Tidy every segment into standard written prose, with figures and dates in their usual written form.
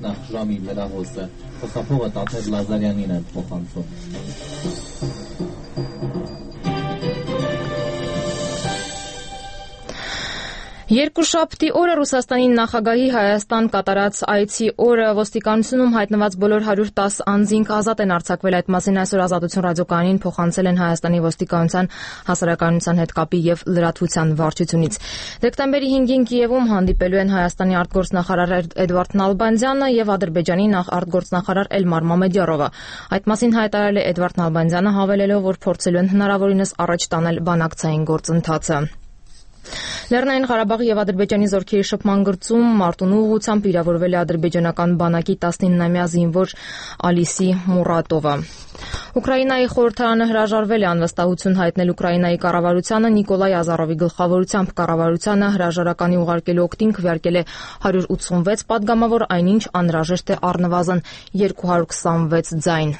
Նախ ժամի լրահոսը խոսափողը Տաթև Լազարյանին է փոխանցում։ Երկուշաբթի օրը Ռուսաստանի նախագահի Հայաստան կատարած այցի օրը ոստիկանությունում հայտնված բոլոր 110 անձինք ազատ են արձակվել։ Այդ մասին այսօր Ազատություն ռադիոկայանին փոխանցել են Հայաստանի ոստիկանության հասարակայնության հետ կապի եւ լրատվության վարչությունից։ Դեկտեմբերի 5-ին Կիևում հանդիպելու են Հայաստանի արտգործնախարար Էդվարդ Նալբանդյանը եւ Ադրբեջանի արտգործնախարար Էլմար Մամեդյարովը։ Այդ մասին հայտարարել է Էդվարդ Նալբանդյանը, հավելելով, որ փորձելու են հնարավորինս առաջ տանել բանակցային գործընթացը։ Լեռնային Ղարաբաղի եւ Ադրբեջանի զորքերի շփման գծում Մարտունու ուղղությամբ վիրավորվել է ադրբեջանական բանակի 19-ամյա զինվոր Ալիսի Մուրատովը։ Ուկրաինայի խորհրդարանը հրաժարվել է անվստահություն հայտնել Ուկրաինայի կառավարությանը Նիկոլայ Ազարովի գլխավորությամբ։ Կառավարությանը հրաժարականի ուղարկելու օգտին քվեարկել է 186 պատգամավոր, այնինչ անհրաժեշտ է առնվազն 226 ձայն։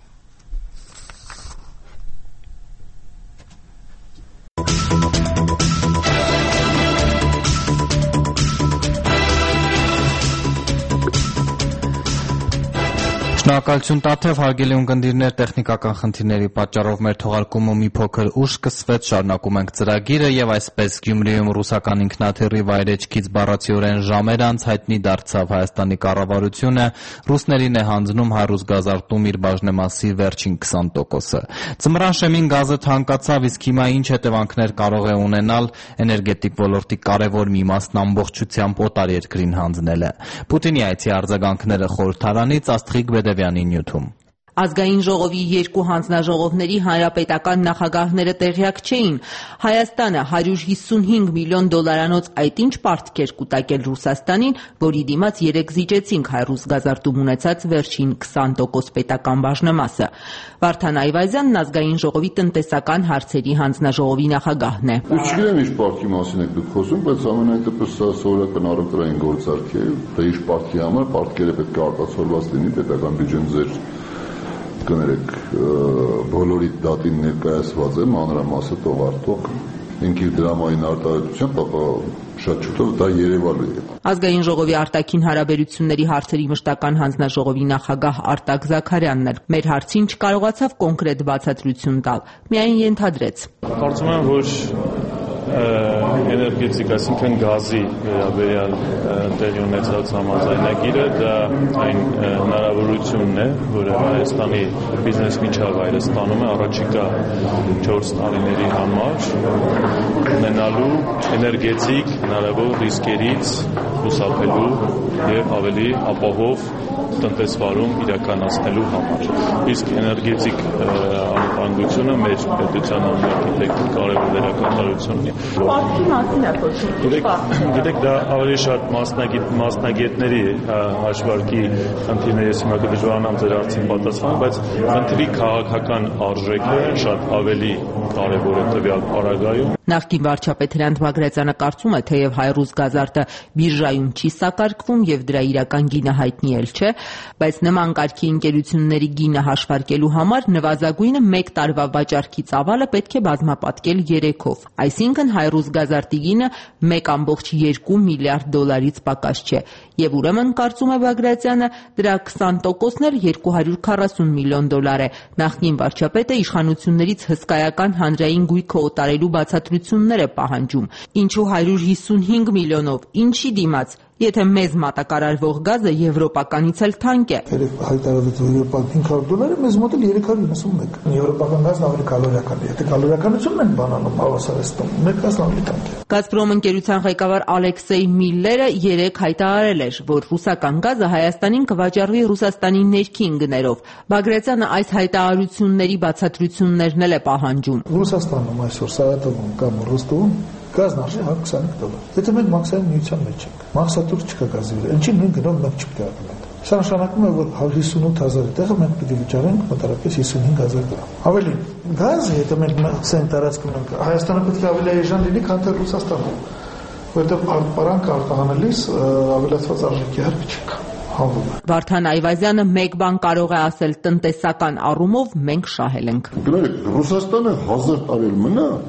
Շնորհակալություն Տաթև, հարգելի ունկնդիրներ, տեխնիկական խնդիրների պատճառով մեր թողարկումը մի փոքր ուշ սկսվեց, շարունակում ենք ծրագիրը եւ այսպես Գյումրիում ռուսական ինքնաթիռի վայրեջքից բառացիորեն ժամեր անց հայտնի դարձավ Հայաստանի կառավարությունը ռուսներին է հանձնում հայ-ռուս գազարտում իր բաժնեմասի վերջին 20%-ը։ Ձմռան շեմին գազը թանկացավ, իսկ հիմա ինչ հետևանքներ կարող է ունենալ էներգետիկ ոլորտի կարևոր մի մասն ամբողջությամբ օտար երկրին հանձնելը։ Պուտինի այցի արձագանքները խորհրդարանից Աստղիկ Բեդևյանի նյութում։ Ազգային ժողովի երկու հանձնաժողովների հանրապետական նախագահները տեղյակ չէին։ Հայաստանը $155 միլիոն այդ ինչ պարտքեր կուտակել Ռուսաստանին, որի դիմաց երեկ զիջեցինք հայ-ռուս գազարտում ունեցած վերջին 20% պետական բաժնեմասը։ Վարդան Այվազյանն Ազգային ժողովի տնտեսական հարցերի հանձնաժողովի նախագահն է։ Չգիտեմ ինչ պարտքի մասին եք դուք խոսում, բայց ամենայն դեպս սա սովորական առևտրային գործարք է, դա ինչ պարտքի համար, պարտքերը պետք է արտացոլված լինի պետական բյուջեն ձեր կներեք բոլորի դատին ներկայացված է մանրամասը տողարտող ինքիր դրամային արտահայտությամբ, ապա շատ շուտով դա երևալու է։ Ազգային ժողովի արտաքին հարաբերությունների հարցերի մշտական հանձնաժողովի նախագահ Արտակ Զաքարյանն էր։ Մեր հարցին չկարողացավ կոնկրետ բացատրություն տալ, միայն ենթադրեց։ Կարծում եմ, որ էներգետիկ, այսինքն գազի վերաբերյալ տեղի ունեցած համաձայնագիրը դա այն հնարավորությունն է, որը Հայաստանի բիզնես միջավայրը ստանում է առաջիկա 4 տարիների համար ունենալու էներգետիկ հնարավոր ռիսկերից խուսափելու եւ ավելի ապահով տնտեսվարում իրականացնելու համար։ Իսկ էներգետիկ անվտանգությունը մեր պետության ամենագիտեք կարևոր դերակատարություն ունի։ Պարտքի մասին է խոսում։ Գիտեք, դա ավելի շատ մասնագետների հաշվարկի խնդիրներ, ես հիմա կդժվարանամ ձեր հարցին պատասխանել, բայց խնդրի քաղաքական արժեքը շատ ավելի կարևոր է տվյալ պարագայում։ Նախկին վարչապետ Հրանտ Բագրատյանը կարծում է, թեև հայ-ռուս գազարտը բիրժայում չի սակարկվում եւ դրա իրական գինը հայտնի էլ չէ, բայց նման կարգի ընկերությունների գինը հաշվարկելու համար նվազագույնը 1 տարվա վաճառքի ծավալը պետք է բազմապատկել 3-ով, այսինքն հայ-ռուս գազարտի գինը $1.2 միլիարդ պակաս չէ, եւ ուրեմն կարծում է Բագրատյանը, դրա 20%-ն էլ $240 միլիոն է։ Նախկին վարչապետը իշխանություններից հսկայական հանրային գույքը օտարելու բացատրություններ է պահանջում, ինչու 155 միլիոնով, ինչի դիմաց, եթե մեզ մատակարարվող գազը եվրոպականից էլ թանկ է։ Հայտարարված եվրոպական $500, մեզ մոտ էլ 391։ Եվրոպական գազն ավելի կալորիական է։ Եթե կալորիականությունն են բանանում հավասարեցնում, մեր գազն ավելի թանկ է։ Գազպրոմ ընկերության ղեկավար Ալեքսեյ Միլլերը երեկ հայտարարել էր, որ ռուսական գազը Հայաստանին կվաճառվի Ռուսաստանի ներքին գներով։ Բագրատյանը այս հայտարարությունների բացատրություններն էլ է պահանջում։ Ռուսաստանում այսօր Սարատովում կամ Ռոստովում գազն արժի $125։ Եթե մենք մաքսային միության մեջ ենք, մաքսատուր չկա գազի վրա, ինչի նույն գնով մենք չպետք է ապրենք։ Սա նշանակում է, որ 158,000-ի տեղը մենք պետք է վճարենք մոտավորապես 55,000 դրամ։ Ավելին, գազը, եթե մենք մաքսային տարածքում ենք, Հայաստանը պետք է ավելի էժան լինի, քան թե Ռուսաստանը, որովհետև արտպարանքը արտահանելիս ավելացված արժեքի հարկ չկա։ Վարդան Այվազյանը մեկ բան կարող է ասել տնտեսական առումով մենք շահել ենք։ Գիտեք, Ռուսաստանը 1000 տարի մնա,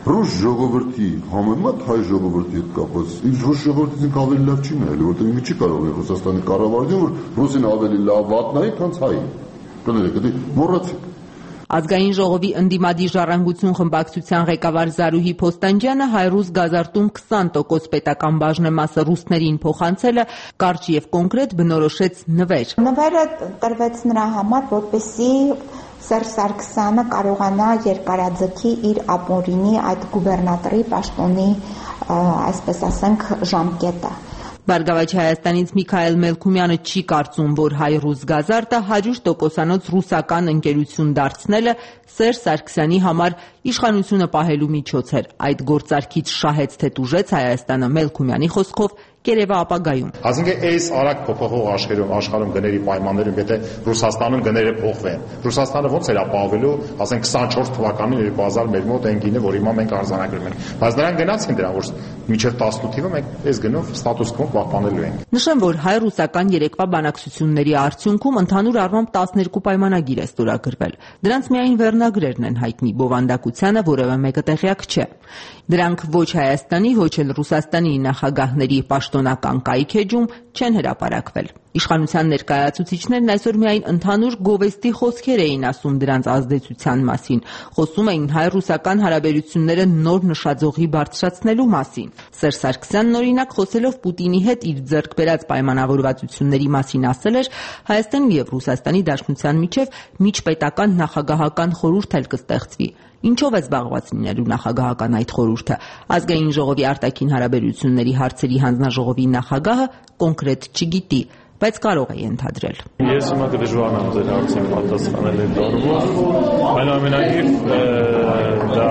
Ռուս ժողովրդի համեմատ հայ ժողովրդի հետ կապված, ինչ ռուս ժողովրդից ինքը ավելի լավ չի նայել, որտեղ ինքը չի կարող Ռուսաստանի կառավարությունը, որ ռուսին ավելի լավ վատ նայի, քան հային։ Կներեք, դա մոռացեք։ Ազգային ժողովի ընդդիմադիր ժառանգություն խմբակցության ղեկավար Զարուհի Փոստանջյանը հայ-ռուս գազարտում 20% պետական բաժնեմասը ռուսներին փոխանցելը կարճ եւ կոնկրետ բնորոշեց նվեր։ Նվերը տրվեց նրա համար, որպեսզի Սերժ Սարգսյանը կարողանա երկարաձգի իր ապօրինի այդ գուբերնատորի պաշտոնի, այսպես ասենք, ժամկետը։ Բարգավաճ Հայաստանից Միքայել Մելքումյանը չի կարծում, որ հայ-ռուս գազարտը 100%-անոց ռուսական ընկերություն դարձնելը Սերժ Սարգսյանի համար իշխանությունը պահելու միջոց էր։ Այդ գործարքից շահեց թե տուժեց Հայաստանը Մելքումյանի խոսքով կերևա ապագայում։ Այսինքն այս արագ փոփոխող աշխարհում գների պայմաններում եթե Ռուսաստանում գները փոխվեն, Ռուսաստանը ո՞նց էր ապահովելու, ասենք 24 թվականին երբ բազար մեր մոտ են գինը, որ հիմա մենք արձանագրում ենք։ Բայց նրանք գնացին դրան, որ մինչև 18 թիվը մենք այս գնով ստատուս կվո պահպանելու ենք։ Նշեմ, որ հայ-ռուսական երեկվա բանակցությունների արդյունքում ընդհանուր առմամբ 12 պայմանագիր է ստորագրվել։ Դրանց միայն վերնագրերն են հայտնի, բովանդակությանը որևէ մեկը տեղյակ չէ։ Դրանք ոչ Հայաստանի, ոչ էլ Ռուսաստանի նախագահների պաշտոնական կայքեջում չեն հրապարակվել։ Իշխանության ներկայացուցիչներն այսօր միայն ընդհանուր գովեստի խոսքեր էին ասում դրանց ազդեցության մասին, խոսում էին հայ-ռուսական հարաբերությունները նոր նշաձողի բարձրացնելու մասին։ Սերժ Սարգսյանն օրինակ խոսելով Պուտինի հետ իր ձեռք բերած պայմանավորվածությունների մասին ասել էր, Հայաստանի եւ Ռուսաստանի Դաշնության միջև միջպետական նախագահական խորհուրդ էլ կստեղծվի։ Ինչով է զբաղված լինելու նախագահական այդ խորհուրդը։ Ազգային ժողովի արտաքին հարաբերությունների հարցերի հանձնաժողովի նախագահը կոնկրետ չգիտի, բայց կարող է ենթադրել։ Ես հիմա կդժվարանամ ձեր հարցին պատասխանել այդ առումով, այնուամենայնիվ դա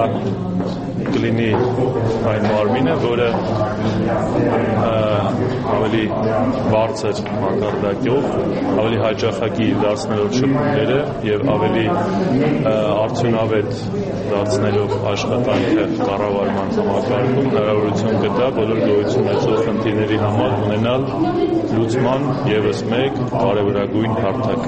կլինի այն մարմինը, որը ավելի բարձր մակարդակով, ավելի հաճախակի դարձնելով շփումները եւ ավելի արդյունավետ դարձնելով աշխատանքը կառավարման համակարգում հնարավորություն կտա բոլոր գոյություն ունեցող խնդիրների համար ունենալ լուծման եւս մեկ կարևորագույն հարթակ։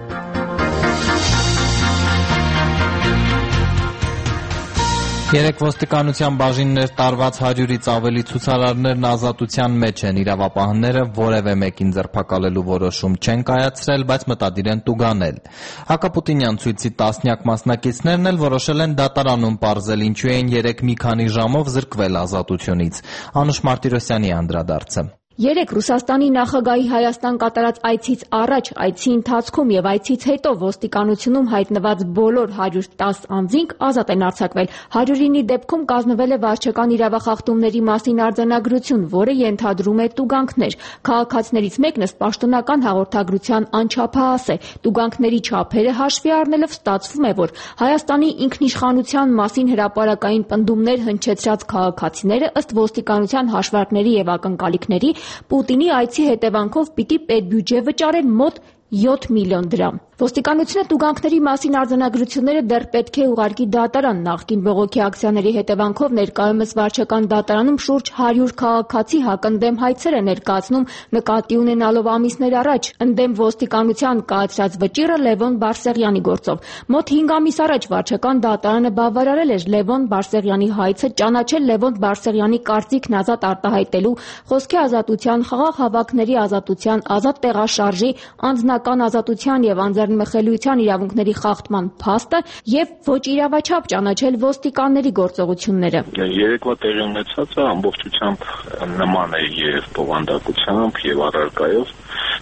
Երեք ոստիկանության բաժիններ տարված 100-ից ավելի ցուցարարներն ազատության մեջ են, իրավապահները որևէ մեկին ձերբակալելու որոշում չեն կայացրել, բայց մտադիր են տուգանել։ Հակապուտինյան ցույցի տասնյակ մասնակիցներն էլ որոշել են դատարանում պարզել, ինչու էին երեք մի քանի ժամով զրկվել ազատությունից։ Անուշ Մարտիրոսյանի անդրադարձը։ Երեք Ռուսաստանի նախագահի Հայաստան կատարած այցից առաջ, այցի ընթացքում եւ այցից հետո ոստիկանությունում հայտնված բոլոր 110 անձինք ազատ են արձակվել։ 109-ի դեպքում կազմվել է վարչական իրավախախտումների մասին արձանագրություն, որը ենթադրում է տուգանքներ։ Քաղաքացիներից մեկն ըստ պաշտոնական հաղորդագրության անչափահաս է։ Տուգանքների չափերը հաշվի առնելով ստացվում է, որ Հայաստանի ինքնիշխանության մասին հրապարակային պնդումներ հնչեցրած քաղաքացիները ըստ ոստիկանության հաշվարկների եւ ակնկալիքների Պուտինի այցի հետևանքով պիտի պետբյուջե վճարեն մոտ 7 միլիոն դրամ։ Ոստիկանությունը տուգանքների մասին արձանագրությունները դեռ պետք է ուղարկի դատարան։ Նախկին բողոքի ակցիաների հետևանքով ներկայումս վարչական դատարանում շուրջ 100 քաղաքացի հակընդդեմ հայցեր է ներկայացնում նկատի ունենալով ամիսներ առաջ ընդդեմ ոստիկանության կայացրած վճիռը Լևոն Բարսեղյանի գործով։ Մոտ 5 ամիս առաջ վարչական դատարանը բավարարել էր Լևոն Բարսեղյանի հայցը, ճանաչել Լևոն Բարսեղյանի կարծիքն ազատ արտահայտելու, խոսքի ազատության, խաղաղ հավաքների ազատության, ազատ տեղաշարժի, անձնական ազատության եւ մխելիության իրավունքների խախտման փաստը եւ ոչ իրավաչափ ճանաչել ոստիկանների գործողությունները։ Երեկվա տեղի ունեցածը ամբողջությամբ նման է եւ բովանդակությամբ եւ առարկայով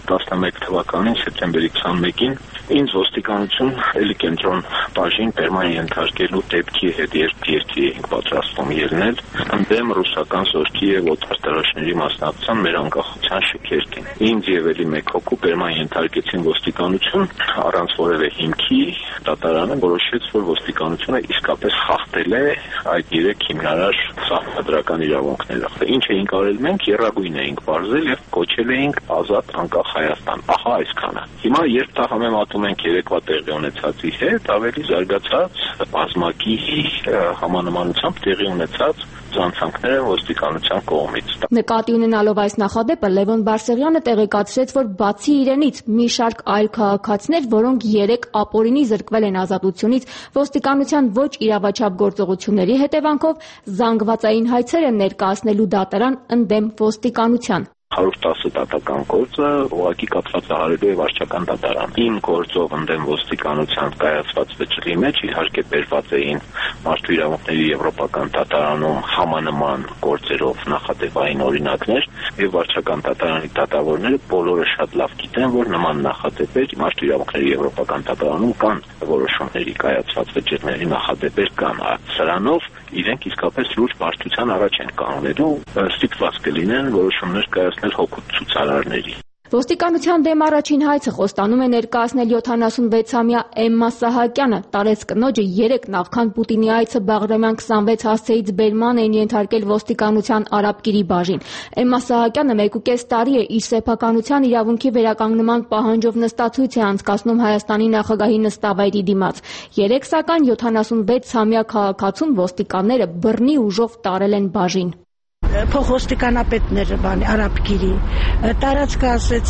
11 թվականին սեպտեմբերի 21-ին ինձ ոստիկանություն էլի կենտրոն բաժին պերման ենթարկելու դեպքի հետ երկի էինք պատրաստվում ելնել ընդդեմ ռուսական զորքի եւ օտարտարաշների մասնակցության մեր անկախության շքերթին։ Ինձ եւ էլի մեկ հոգու պերման ենթարկեցին ոստիկանություն առանց որևէ հիմքի դատարանը որոշեց, որ ոստիկանությունը իսկապես խախտել է այդ 3 հիմնարար սահմանադրական իրավունքները։ Ինչ էինք արել մենք, եռագույն էինք բարձել եւ կոչել էինք ազատ անկախ անկախ Հայաստան։ Ահա այսքանը։ Հիմա երբ դա համեմատում ենք երեկվա տեղի ունեցածի հետ, ավելի զարգացած բազմակի համանմանությամբ տեղի ունեցած ցանցանքները ոստիկանության կողմից։ Նկատի ունենալով այս նախադեպը Լևոն Բարսեղյանը տեղեկացրեց, որ բացի իրենից մի շարք այլ քաղաքացիներ, որոնք 3 ապօրինի զրկվել են ազատությունից ոստիկանության ոչ իրավաչափ գործողությունների հետևանքով, զանգվածային հայցեր են ներկայացնելու դատարան ընդդեմ ոստիկանության։ 110 դատական գործը ուղղակի կապվածահարելու է վարչական դատարան։ Իմ գործով ընդդեմ ոստիկանության կայացված վճռի մեջ իհարկե բերված էին մարդու իրավունքների եվրոպական դատարանում համանման գործերով նախադեպային օրինակներ, եւ վարչական դատարանի դատավորները բոլորը շատ լավ գիտեն, որ նման նախադեպեր մարդու իրավունքների եվրոպական դատարանում կան, որոշումների կայացված վճռների նախադեպեր կան։ Սրանով իրենք իսկապես լուրջ բարդության առաջ են կանգնելու, ստիպված կլինեն որոշումներ կայացնել հօգուտ ցուցարարների։ Ոստիկանության դեմ առաջին հայցը խոստանում է ներկայացնել 76-ամյա Էմմա Սահակյանը։ Տարեց կնոջը 3 նախքան Պուտինի այցը Բաղրամյան 26 հասցեից բերման են ենթարկել ոստիկանության արաբկիրի բաժին։ Էմմա Սահակյանը 1.5 տարի է իր սեփականության իրավունքի վերականգնման պահանջով նստացույց է անցկացնում Հայաստանի նախագահի նստավայրի դիմաց։ 3 սակայն 76-ամյա քաղաքացուն ոստիկանները բռնի ուժով տարել են բաժին։ Փոխոստիկանապետները արաբկիրի տարածքը ասեց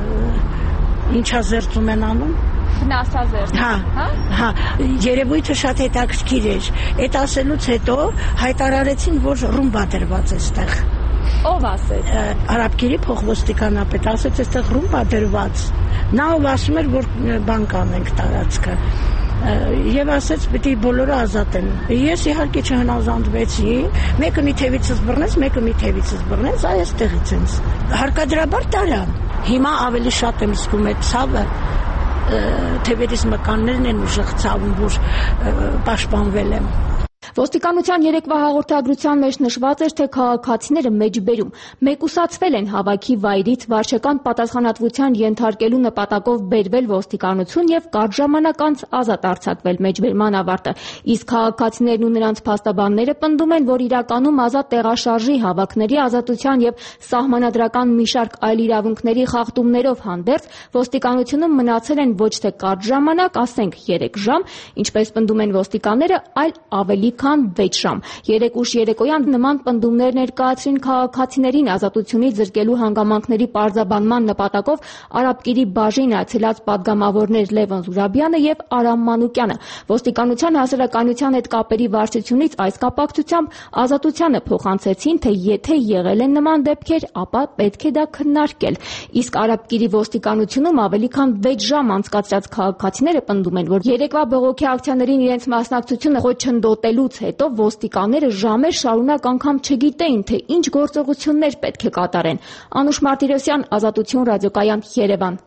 ինչա զերծում են անում վնասազերծ։ Հա, երևույթը շատ հետաքրքիր էր։ Այդ ասելուց հետո հայտարարեցին, որ ռումբա դրված է այստեղ։ Ով ասեց։ Արաբկիրի փոխոստիկանապետ ասեց, այստեղ ռումբա դրված։ Նա ով ասում էր, որ բան կանենք տարածքը։ Եվ ասեց, պիտի բոլորը ազատեն։ Ես իհարկե չհնազանդվեցի, մեկը մի թևիցս բռնեց, մեկը մի թևիցս բռնեց, այստեղից ինձ։ Հարկադրաբար տարա։ Հիմա ավելի շատ եմ զգում այդ ցավը, թևերից մկաններն են ուժեղ ցավում, որ պաշտպանվել եմ։ Ոստիկանության երեկվա հաղորդագրության մեջ նշված էր, թե քաղաքացիները մեջբերում մեկուսացվել են հավաքի վայրից վարչական պատասխանատվության ենթարկելու նպատակով բերվել ոստիկանություն եւ կարճ ժամանակ անց ազատ արձակվել մեջբերման ավարտը։ Իսկ քաղաքացիներն ու նրանց փաստաբանները պնդում են, որ իրականում ազատ տեղաշարժի, հավաքների ազատության եւ սահմանադրական մի շարք այլ իրավունքների խախտումներով հանդերձ ոստիկանությունում մնացել են ոչ թե կարճ ժամանակ, ասենք 3 ժամ, ինչպես պնդում են ոստիկանները, այլ ավելի քան 6 ժամ։ 3 ուշ երեկոյան նման պնդումներ ներկայացրին քաղաքացիներին ազատությունից զրկելու հանգամանքների պարզաբանման նպատակով արաբկիրի բաժին այցելած падգամավորներ Լևոն Զուրաբյանը եւ Արամ Մանուկյանը։ Ոստիկանության հասարակայնության հետ կապերի վարչությունից այս կապակցությամբ ազատությանը փոխանցեցին, թե եթե եղել են նման դեպքեր, ապա պետք է դա քննարկել։ Իսկ արաբկիրի ոստիկանությունում ավելի քան 6 ժամ անցկացրած քաղաքացիները պնդում են, որ երեկվա բողոքի ակցիաներին իրենց մասնակցությունը չնդոտելու հետո ոստիկանները ժամեր շարունակ անգամ չգիտեին, թե ինչ գործողություններ պետք է կատարեն։ Անուշ Մարտիրոսյան, Ազատություն ռադիոկայան, Երևան։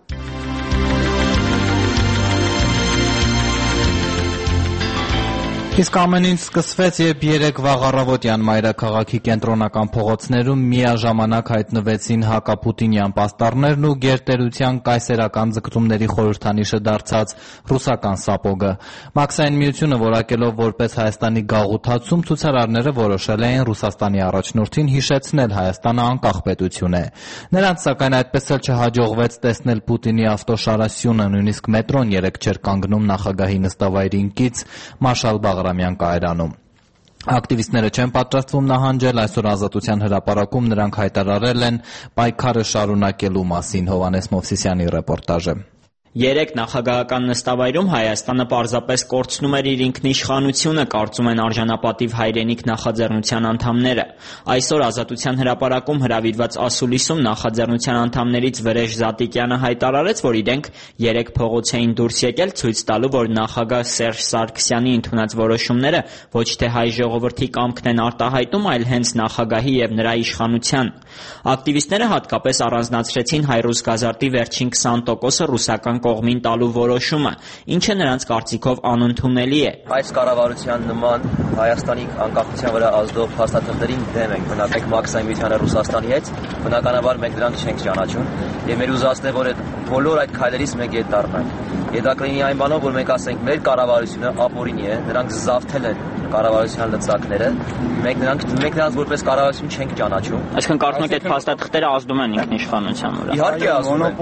Իսկ ամեն ինչ սկսվեց, երբ 3 վաղ առավոտյան մայրաքաղաքի կենտրոնական փողոցներում միաժամանակ հայտնվեցին հակապուտինյան պաստառներն ու գերտերության կայսերական ձգտումների խորհրդանիշը դարձած ռուսական սապոգը։ Մաքսային միությունը որակելով որպես Հայաստանի գաղութացում, ցուցարարները որոշել էին Ռուսաստանի առաջնորդին հիշեցնել Հայաստանը անկախ պետություն է։ Նրանց սակայն այդպես էլ չհաջողվեց տեսնել Պուտինի ավտոշարասյունը, նույնիսկ մետրոն երեկ չէր կանգնում նախագահի նստավայրին կից Մարշալ Բաղրամյան կայարանում։ Ակտիվիստները չեն պատրաստվում նահանջել, այսօր Ազատության հրապարակում նրանք հայտարարել են պայքարը շարունակելու մասին։ Հովհաննես Մովսիսյանի ռեպորտաժը։ Երեկ նախագահական նստավայրում Հայաստանը պարզապես կորցնում էր իր ինքնիշխանությունը, կարծում են արժանապատիվ հայրենիք նախաձեռնության անդամները։ Այսօր Ազատության հրապարակում հրավիրված ասուլիսում նախաձեռնության անդամներից Վրեժ Զատիկյանը հայտարարեց, որ իրենք երեկ փողոց էին դուրս եկել ցույց տալու, որ նախագահ Սերժ Սարգսյանի ընդունած որոշումները ոչ թե հայ ժողովրդի կամքն են արտահայտում, այլ հենց նախագահի եւ նրա իշխանության։ Ակտիվիստները հատկապես առանձնացրեցին հայ-ռուս գազարտի վերջին 20%-ը ռուսական կողմին տալու որոշումը, ինչը նրանց կարծիքով անընդունելի է։ Այս կառավարության նման Հայաստանի անկախության վրա ազդող փաստաթղթերին դեմ ենք, մնացեք Մաքսային միությանը Ռուսաստանի հետ, բնականաբար մենք դրանք չենք ճանաչում, եւ մեր ուզածն է, որ այդ բոլոր այդ քայլերից մենք ետ դառնանք։ Եդակրինի այն բանով, որ մենք ասենք մեր կառավարությունը ապօրինի է, նրանք զավթել են կառավարության լծակները, մենք նրանց որպես կառավարություն չենք ճանաչում։ Այսինքն կարծում եք այդ փաստաթղթերը ազդում են ինքնիշխանության վրա։ Իհարկե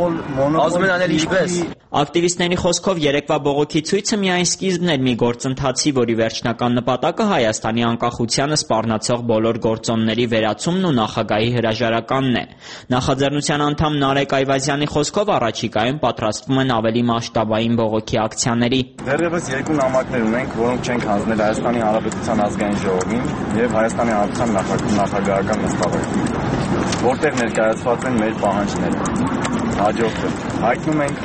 ազդում են անել ինչպես։ Ակտիվիստների խոսքով երեկվա բողոքի ցույցը միայն սկիզբն էր մի գործընթացի, որի վերջնական նպատակը Հայաստանի անկախությանը սպառնացող բոլոր գործոնների վերացումն ու նախագահի հրաժարականն է։ Նախաձեռնության անդամ Նարեկ Այվազյանի խոսքով առաջիկայում պատրաստվում են ավելի մասշտաբային բողոքի ակցիաների։ Դեռևս 2 նամակներ ունենք, որոնք չենք հանձնել Հայաստանի Հանրապետության ազգային ժողովին եւ Հայաստանի Հանրապետության նախագահական նստավարին, որտեղ ներկայացված են մեր պահանջները։ Հաջորդը հայտնում ենք,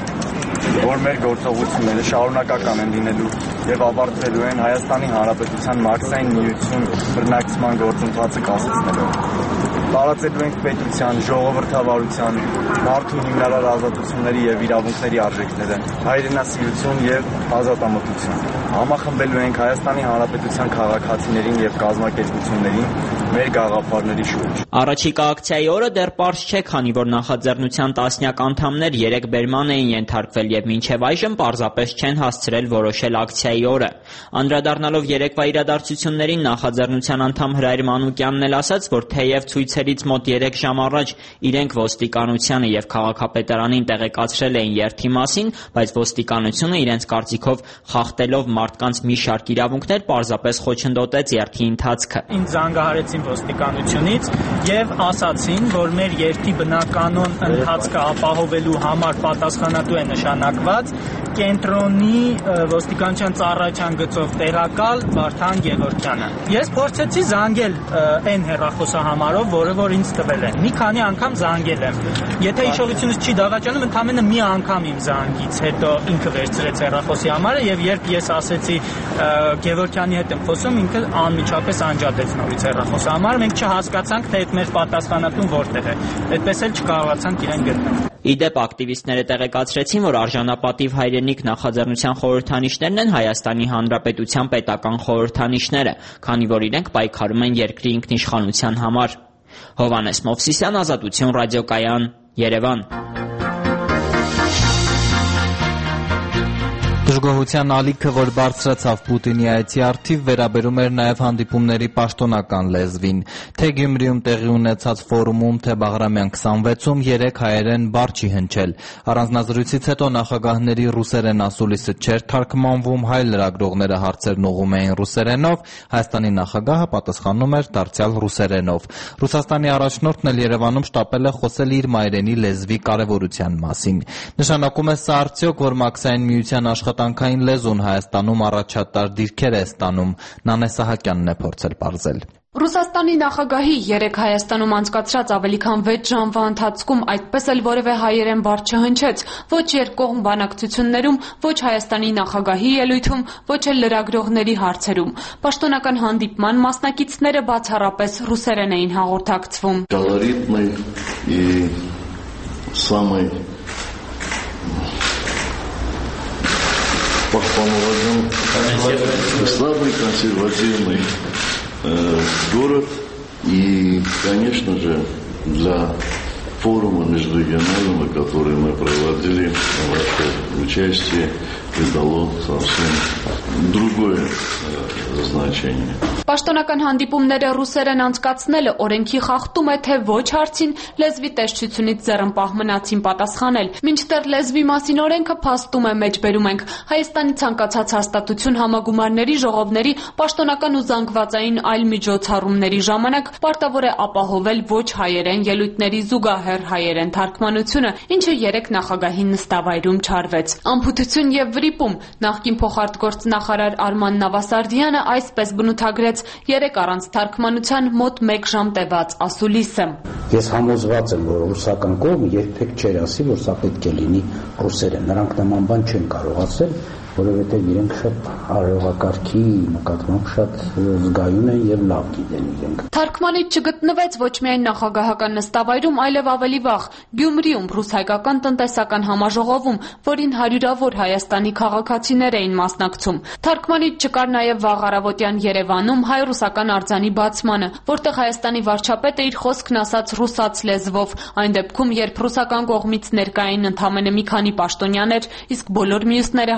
որ մեր գործողությունները շարունակական են լինելու եւ ավարտվելու են Հայաստանի Հանրապետության մաքսային միություն բռնակցման գործընթացը կասեցնելով։ Տարածելու ենք պետության, ժողովրդավարության, մարդու հիմնարար ազատությունների եւ իրավունքների արժեքները, հայրենասիրություն եւ ազատամտություն։ Համախմբելու ենք Հայաստանի Հանրապետության քաղաքացիներին եւ կազմակերպություններին մեր գաղափարների շուրջ։ Առաջիկա ակցիայի օրը դեռ պարզ չէ, քանի որ նախաձեռնության տասնյակ անդամներ 3 բերման էին ենթարկվել եւ մինչեւ այժմ պարզապես չեն հասցրել որոշել ակցիայի օրը։ Անդրադառնալով երեկվա իրադարձություններին նախաձեռնության անդամ Հրայր Մանուկյանն էլ ասաց, որ թեև ցույցերից մոտ 3 ժամ առաջ իրենք ոստիկանությանը եւ քաղաքապետարանին տեղեկացրել էին երթի մասին, բայց ոստիկանությունը իրենց կարծիքով խախտելով մարդկանց մի շարք իրավունքներ պարզապես խոչընդոտեց երթի ընթացքը։ Ինձ զանգահարեցին ոստիկանությունից եւ ասացին, որ մեր երթի բնականոն ընթացքը ապահովելու համար պատասխանատու է նշանակված կենտրոնի ոստիկանության ծառայության գծով տեղակալ Վարդան Գևորգյանը։ Ես փորձեցի զանգել այն հեռախոսահամարով, որը որ ինձ տվել են։ Մի քանի անգամ զանգել եմ։ Եթե հիշողությունս չի դավաճանում, ընդամենը մի անգամ իմ զանգից հետո ինքը վերցրեց հեռախոսի համարը եւ երբ ես ասեցի Գևորգյանի հետ եմ խոսում, ինքը անմիջապես անջատեց նորից հեռախոսահամարը։ Մենք չհասկացանք, թե այդ մեր պատասխանատուն որտեղ է։ Այդպես էլ չկարողացանք իրեն գտնել։ Իդեպ ակտիվիստները տեղեկացրեցին, որ արժանապատիվ հայրենիք նախաձեռնության խորհրդանիշներն են Հայաստանի Հանրապետության պետական խորհրդանիշները, քանի որ իրենք պայքարում են երկրի ինքնիշխանության համար։ Հովհաննես Մովսիսյան, Ազատություն ռադիոկայան, Երևան։ Դժգոհության ալիքը, որ բարձրացավ Պուտինի այցի առթիվ, վերաբերում էր նաև հանդիպումների պաշտոնական լեզվին։ Թե Գյումրիում տեղի ունեցած ֆորումում, թե Բաղրամյան 26-ում 3 հայերեն բառ չի հնչել։ Առանձնազրույցից հետո նախագահների ռուսերեն ասուլիսը չէր թարգմանվում, հայ լրագրողները հարցերն ուղղում էին ռուսերենով, Հայաստանի նախագահը պատասխանում էր դարձյալ ռուսերենով։ Ռուսաստանի առաջնորդն էլ Երևանում շտապել է խոսել իր մայրենի լեզվի կարևորության մասին։ Նշանակում է սա արդյոք, որ մաքսային միության աշխատանքային լեզուն Հայաստանում առաջատար դիրքեր է ստանում, Նանե Սահակյանն է փորձել պարզել։ Ռուսաստանի նախագահի 3 Հայաստանում անցկացրած ավելի քան 6 ժամվա ընթացքում այդպես էլ որևէ հայերեն բառ չհնչեց, ոչ երկկողմ բանակցություններում, ոչ Հայաստանի նախագահի ելույթում, ոչ էլ լրագրողների հարցերում։ Պաշտոնական հանդիպման մասնակիցները բացառապես ռուսերեն էին հաղորդակցվում։ Колоритный и самый похвалован, слабый, консервативный город. И, конечно же, для форума межрегионального, который мы проводили, ваше участие придало совсем другое значение. Պաշտոնական հանդիպումները ռուսերեն անցկացնելը օրենքի խախտում է, թե ոչ հարցին լեզվի տեսչությունից ձեռնպահ մնացին պատասխանել։ Մինչդեռ լեզվի մասին օրենքը փաստում է մեջբերում ենք։ Հայաստանի ցանկացած հաստատություն համագումարների, ժողովների, պաշտոնական ու զանգվածային այլ միջոցառումների ժամանակ պարտավոր է ապահովել ոչ հայերեն ելույթների զուգահեռ հայերեն թարգմանությունը, ինչը 3 նախագահի նստավայրում չարվեց։ Անփութություն եւ վրիպում նախկին փոխարտգործնախարար Արման Նավասարդյանը այսպես բնութագրեց 3 առանց թարգմանության մոտ 1 ժամ տևած ասուլիսը։ Ես համոզված եմ, որ ռուսական կողմը երբեք չէր ասի, որ սա պետք է լինի ռուսերեն։ Նրանք նման բան չեն կարողացել, որովհետև իրենք շատ արարողակարգի նկատմամբ շատ զգայուն են եւ լավ գիտեն իրենք։ Թարգմանիչ չգտնվեց ոչ միայն նախագահական նստավայրում, այլև ավելի վաղ Գյումրիում ռուս-հայկական տնտեսական համաժողովում, որին հարյուրավոր Հայաստանի քաղաքացիներ էին մասնակցում։ Թարգմանիչ չկար նաեւ վաղ առավոտյան Երևանում հայ-ռուսական արձանի բացմանը, որտեղ Հայաստանի վարչապետը իր խոսքն ասաց ռուսաց լեզվով, այն դեպքում, երբ ռուսական կողմից ներկային ընդամենը մի քանի պաշտոնյաներ, իսկ բոլոր մյուսները Հայաստանի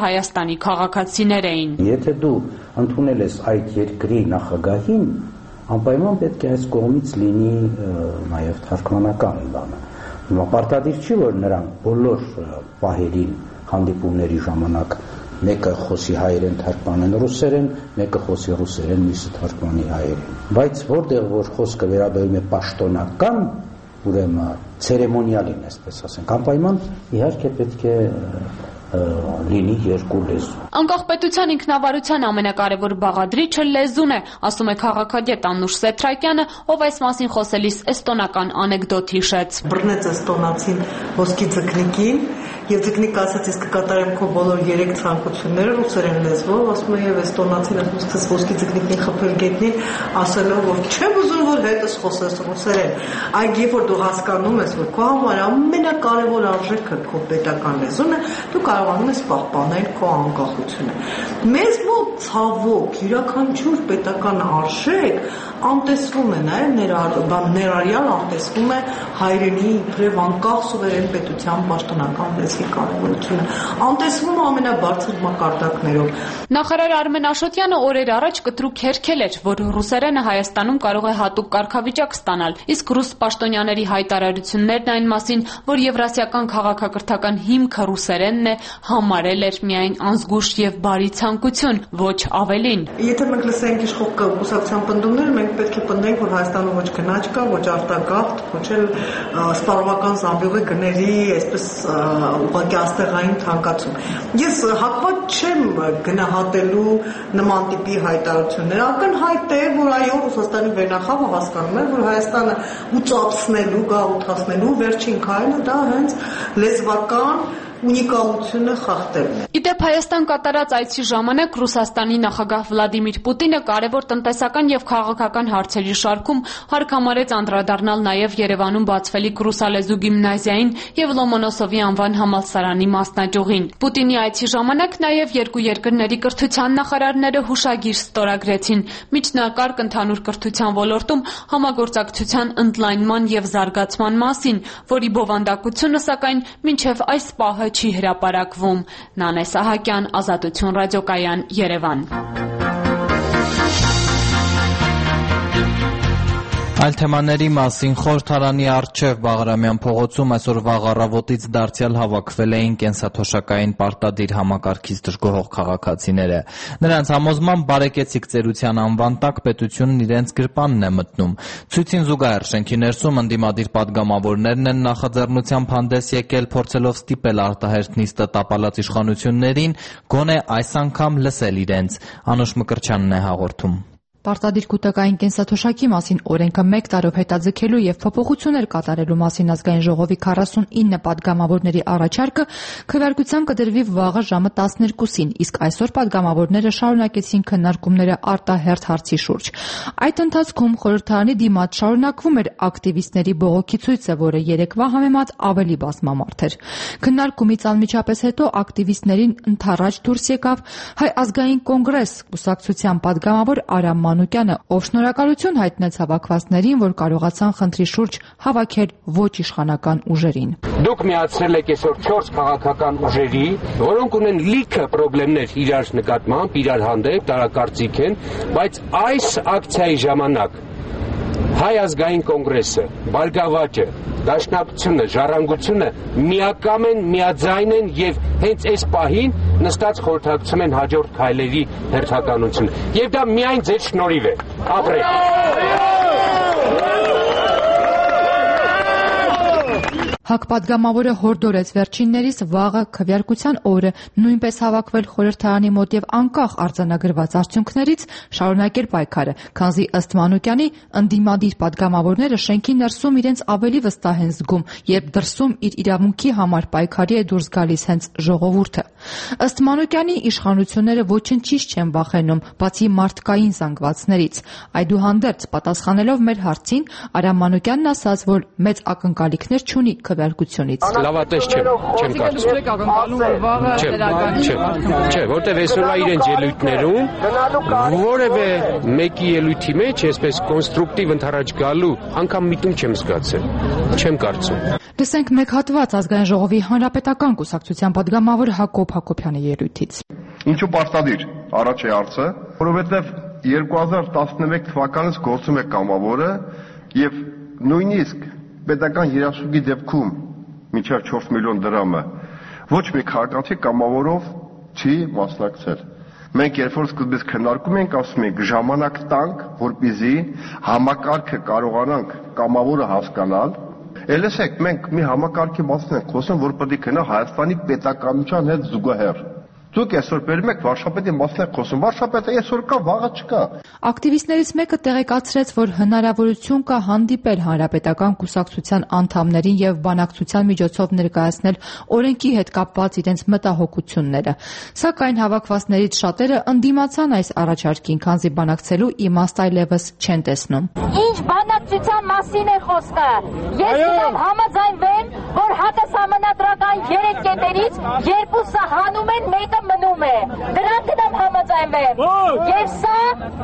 Հայաստանի քաղաքացիներ էին։ Եթե դու ընդունել ես այդ երկրի նախագահին, անպայման պետք է այս կողմից լինի նաև թարգմանական բանը։ Պարտադիր չի, որ նրանք բոլոր պահերին հանդիպումների ժամանակ մեկը խոսի հայերեն, թարգմանեն ռուսերեն, մեկը խոսի ռուսերեն, մյուսը թարգմանի հայերեն։ Բայց որտեղ որ խոսքը վերաբերում է պաշտոնական, ուրեմն ցերեմոնիալին, այսպես ասենք, անպայման իհարկե պետք է լինի երկու լեզու։ Անկախ պետության ինքնավարության ամենակարևոր բաղադրիչը լեզուն է, ասում է քաղաքագետ Անուշ Սեթրակյանը, ով այս մասին խոսելիս էստոնական անեկդոտ հիշեց։ Բռնեց էստոնացին ոսկի ձկնիկին, եւ ձկնիկը ասաց, ես կկատարեմ քո բոլոր 3 ցանկությունները ռուսերեն լեզվով, ասում է եւ էստոնացին ասում է ոսկի ձկնիկին խփել գետնին, ասելով, որ չեմ ուզում, որ հետս խոսես ռուսերեն։ Այդ երբ որ դու հասկանում ես, որ քո համար ամենակարևոր արժեքը քո պետական լեզուն է, դու կարողանում ես պահպանել քո անկախությունը։ Մեզ մոտ ցավոք յուրաքանչյուր պետական արժեք անտեսվում է, նաև ներառյալ անտեսվում է հայրենի իբրև անկախ սուվերեն պետության պաշտոնական լեզվի կարևորությունը, անտեսվում է ամենաբարձր մակարդակներով։ Նախարար Արմեն Աշոտյանը օրեր առաջ կտրուկ հերքել էր, որ ռուսերենը Հայաստանում կարող է հատուկ կարգավիճակ ստանալ, իսկ ռուս պաշտոնյաների հայտարարություններն այն մասին, որ եվրասիական քաղաքակրթական հիմքը ռուսերենն է, համարել էր միայն անզգուշ եւ բարի ցանկություն, ոչ ավելին։ Եթե մենք լսենք իշխող կուսակցության պնդումները, մենք պետք է պնդենք, որ Հայաստանում ոչ գնաճ կա, ոչ արտագաղթ, ոչ էլ սպառողական զամբյուղի գների, այսպես ուղղակի աստեղային թանկացում։ Ես հակված չեմ գնահատելու նման տիպի հայտարարություններ։ Ակնհայտ է, որ այո, Ռուսաստանի վերնախավը հասկանում է, որ Հայաստանը ուծապսնելու, գաղութացնելու վերջին քայլը դա հենց լեզվական ունիկալությունը խախտելն է։ Իդեպ Հայաստան կատարած այցի ժամանակ Ռուսաստանի նախագահ Վլադիմիր Պուտինը կարևոր տնտեսական եւ քաղաքական հարցերի շարքում հարկ համարեց անդրադառնալ նաեւ Երևանում բացվելիք ռուսալեզու գիմնազիային եւ Լոմոնոսովի անվան համալսարանի մասնաճյուղին։ Պուտինի այցի ժամանակ նաեւ երկու երկրների կրթության նախարարները հուշագիր ստորագրեցին միջնակարգ ընդհանուր կրթության ոլորտում համագործակցության ընդլայնման եւ զարգացման մասին, որի բովանդակությունը սակայն մինչեւ այս պահը չի հրապարակվում։ Նանե Սահակյան, Ազատություն ռադիոկայան, Երևան։ Այլ թեմաների մասին խորհրդարանի առջև Բաղրամյան փողոցում այսօր վաղ առավոտից դարձյալ հավաքվել էին կենսաթոշակային պարտադիր համակարգից դժգոհող քաղաքացիները։ Նրանց համոզմամբ բարեկեցիկ ծերության անվան տակ պետությունն իրենց գրպանն է մտնում։ Ցույցին զուգահեռ շենքի ներսում ընդդիմադիր падգամավորներն են նախաձեռնությամբ հանդես եկել, փորձելով ստիպել արտահերթ նիստը տապալած իշխանություններին գոնե այս անգամ լսել իրենց։ Անուշ Մկրտչյանն է հաղորդում։ Պարտադիր կուտակային կենսաթոշակի մասին օրենքը 1 տարով հետաձգելու եւ փոփոխություններ կատարելու մասին ազգային ժողովի 49 падգամավորների առաջարկը քվեարկության կդրվի վաղը ժամը 12-ին, իսկ այսօր падգամավորները շարունակեցին քննարկումները արտահերթ հարցի շուրջ։ Այդ ընթացքում խորհրդարանի դիմաց շարունակվում էր ակտիվիստների բողոքի ցույցը, որը երեկվա համեմատ ավելի բազմամարդ էր։ Քննարկումից անմիջապես հետո ակտիվիստներին ընդառաջ դուրս եկավ Հայ ազգային կոնգրես կուսակցության падգամավոր Արամ Մանուկյանը, ով շնորհակալություն հայտնեց հավաքվածներին, որ կարողացան խնդրի շուրջ հավաքել ոչ իշխանական ուժերին։ Դուք միացրել եք այսօր 4 քաղաքական ուժերի, որոնք ունեն լիքը խնդիրներ իրար նկատմամբ, իրար հանդեպ, տարակարծիք են, բայց այս ակցիայի ժամանակ Հայ ազգային կոնգրեսը, Բարգավաճը, Դաշնակցությունը, Ժառանգությունը միակամ են, միաձայն են եւ հենց այս պահին նստած խորհրդակցում են հաջորդ քայլերի հերթականությունը։ Եվ դա միայն ձեր շնորհիվ է։ Ապրեք։ Հակպատգամավորը հորդորեց վերջիններիս վաղը քվեարկության օրը նույնպես հավաքվել խորհրդարանի մոտ եւ անկախ արձանագրված արդյունքներից շարունակել պայքարը, քանզի ըստ Մանուկյանի ընդդիմադիր պատգամավորները շենքի ներսում իրենց ավելի վստահ են զգում, երբ դրսում իր իրավունքի համար պայքարի է դուրս գալիս հենց ժողովուրդը։ Ըստ Մանուկյանի իշխանությունները ոչնչից չեն վախենում, բացի մարդկային զանգվածներից։ Այդուհանդերձ պատասխանելով մեր հարցին, Արամ Մանուկյանն ասաց, որ մեծ ակնկալիքներ չունի քվեարկությունից։ Լավատես չեմ կարծում։ Չէ, որտեվ այսօրվա իրենց ելույթներում որևէ մեկի ելույթի մեջ այսպես կոնստրուկտիվ ընդառաջ գալու անգամ միտում չեմ զգացել։ Չեմ կարծում։ Լսենք մեկ հատված ազգային ժողովի հանրապետական կուսակցության պատգամավոր Հակոբ Հակոբյանի ելույթից։ Ինչու պարտադիր, առաջ է հարցը, որովհետև 2011 թվականից գործում է կամավորը եւ նույնիսկ պետական երաշխիքի դեպքում մինչև 4 միլիոն դրամը ոչ մի քաղաքացի կամավորով չի մասնակցել։ Մենք երբ որ սկզբից քննարկում ենք, ասում ենք ժամանակ տանք, որպեսզի համակարգը կարողանանք կամավորը հասկանալ։ Ելեցեք, մենք մի համակարգի մասին ենք խոսում, որ պետք է գնա Հայաստանի պետականության հետ զուգահեռ։ Դուք այսօր բերում եք վարշապետի մասին եք խոսում, վարշապետը այսօր կա, վաղը չկա։ Ակտիվիստներից մեկը տեղեկացրեց, որ հնարավորություն կա հանդիպել հանրապետական կուսակցության անդամներին եւ բանակցության միջոցով ներկայացնել օրենքի հետ կապված իրենց մտահոգությունները։ Սակայն հավաքվածներից շատերը ընդդիմացան այս առաջարկին, քանզի բանակցելու իմաստ այլևս չեն տեսնում։ Ինչ բանակցության մասին է խոսքը։ Ես գիտեմ համաձայնվեն, որ հակասահմանադրական 3 կետերից 2-ը հանում են, մեկը մնում է։ Դրանք դեմ համաձայնվեմ։ Եվ սա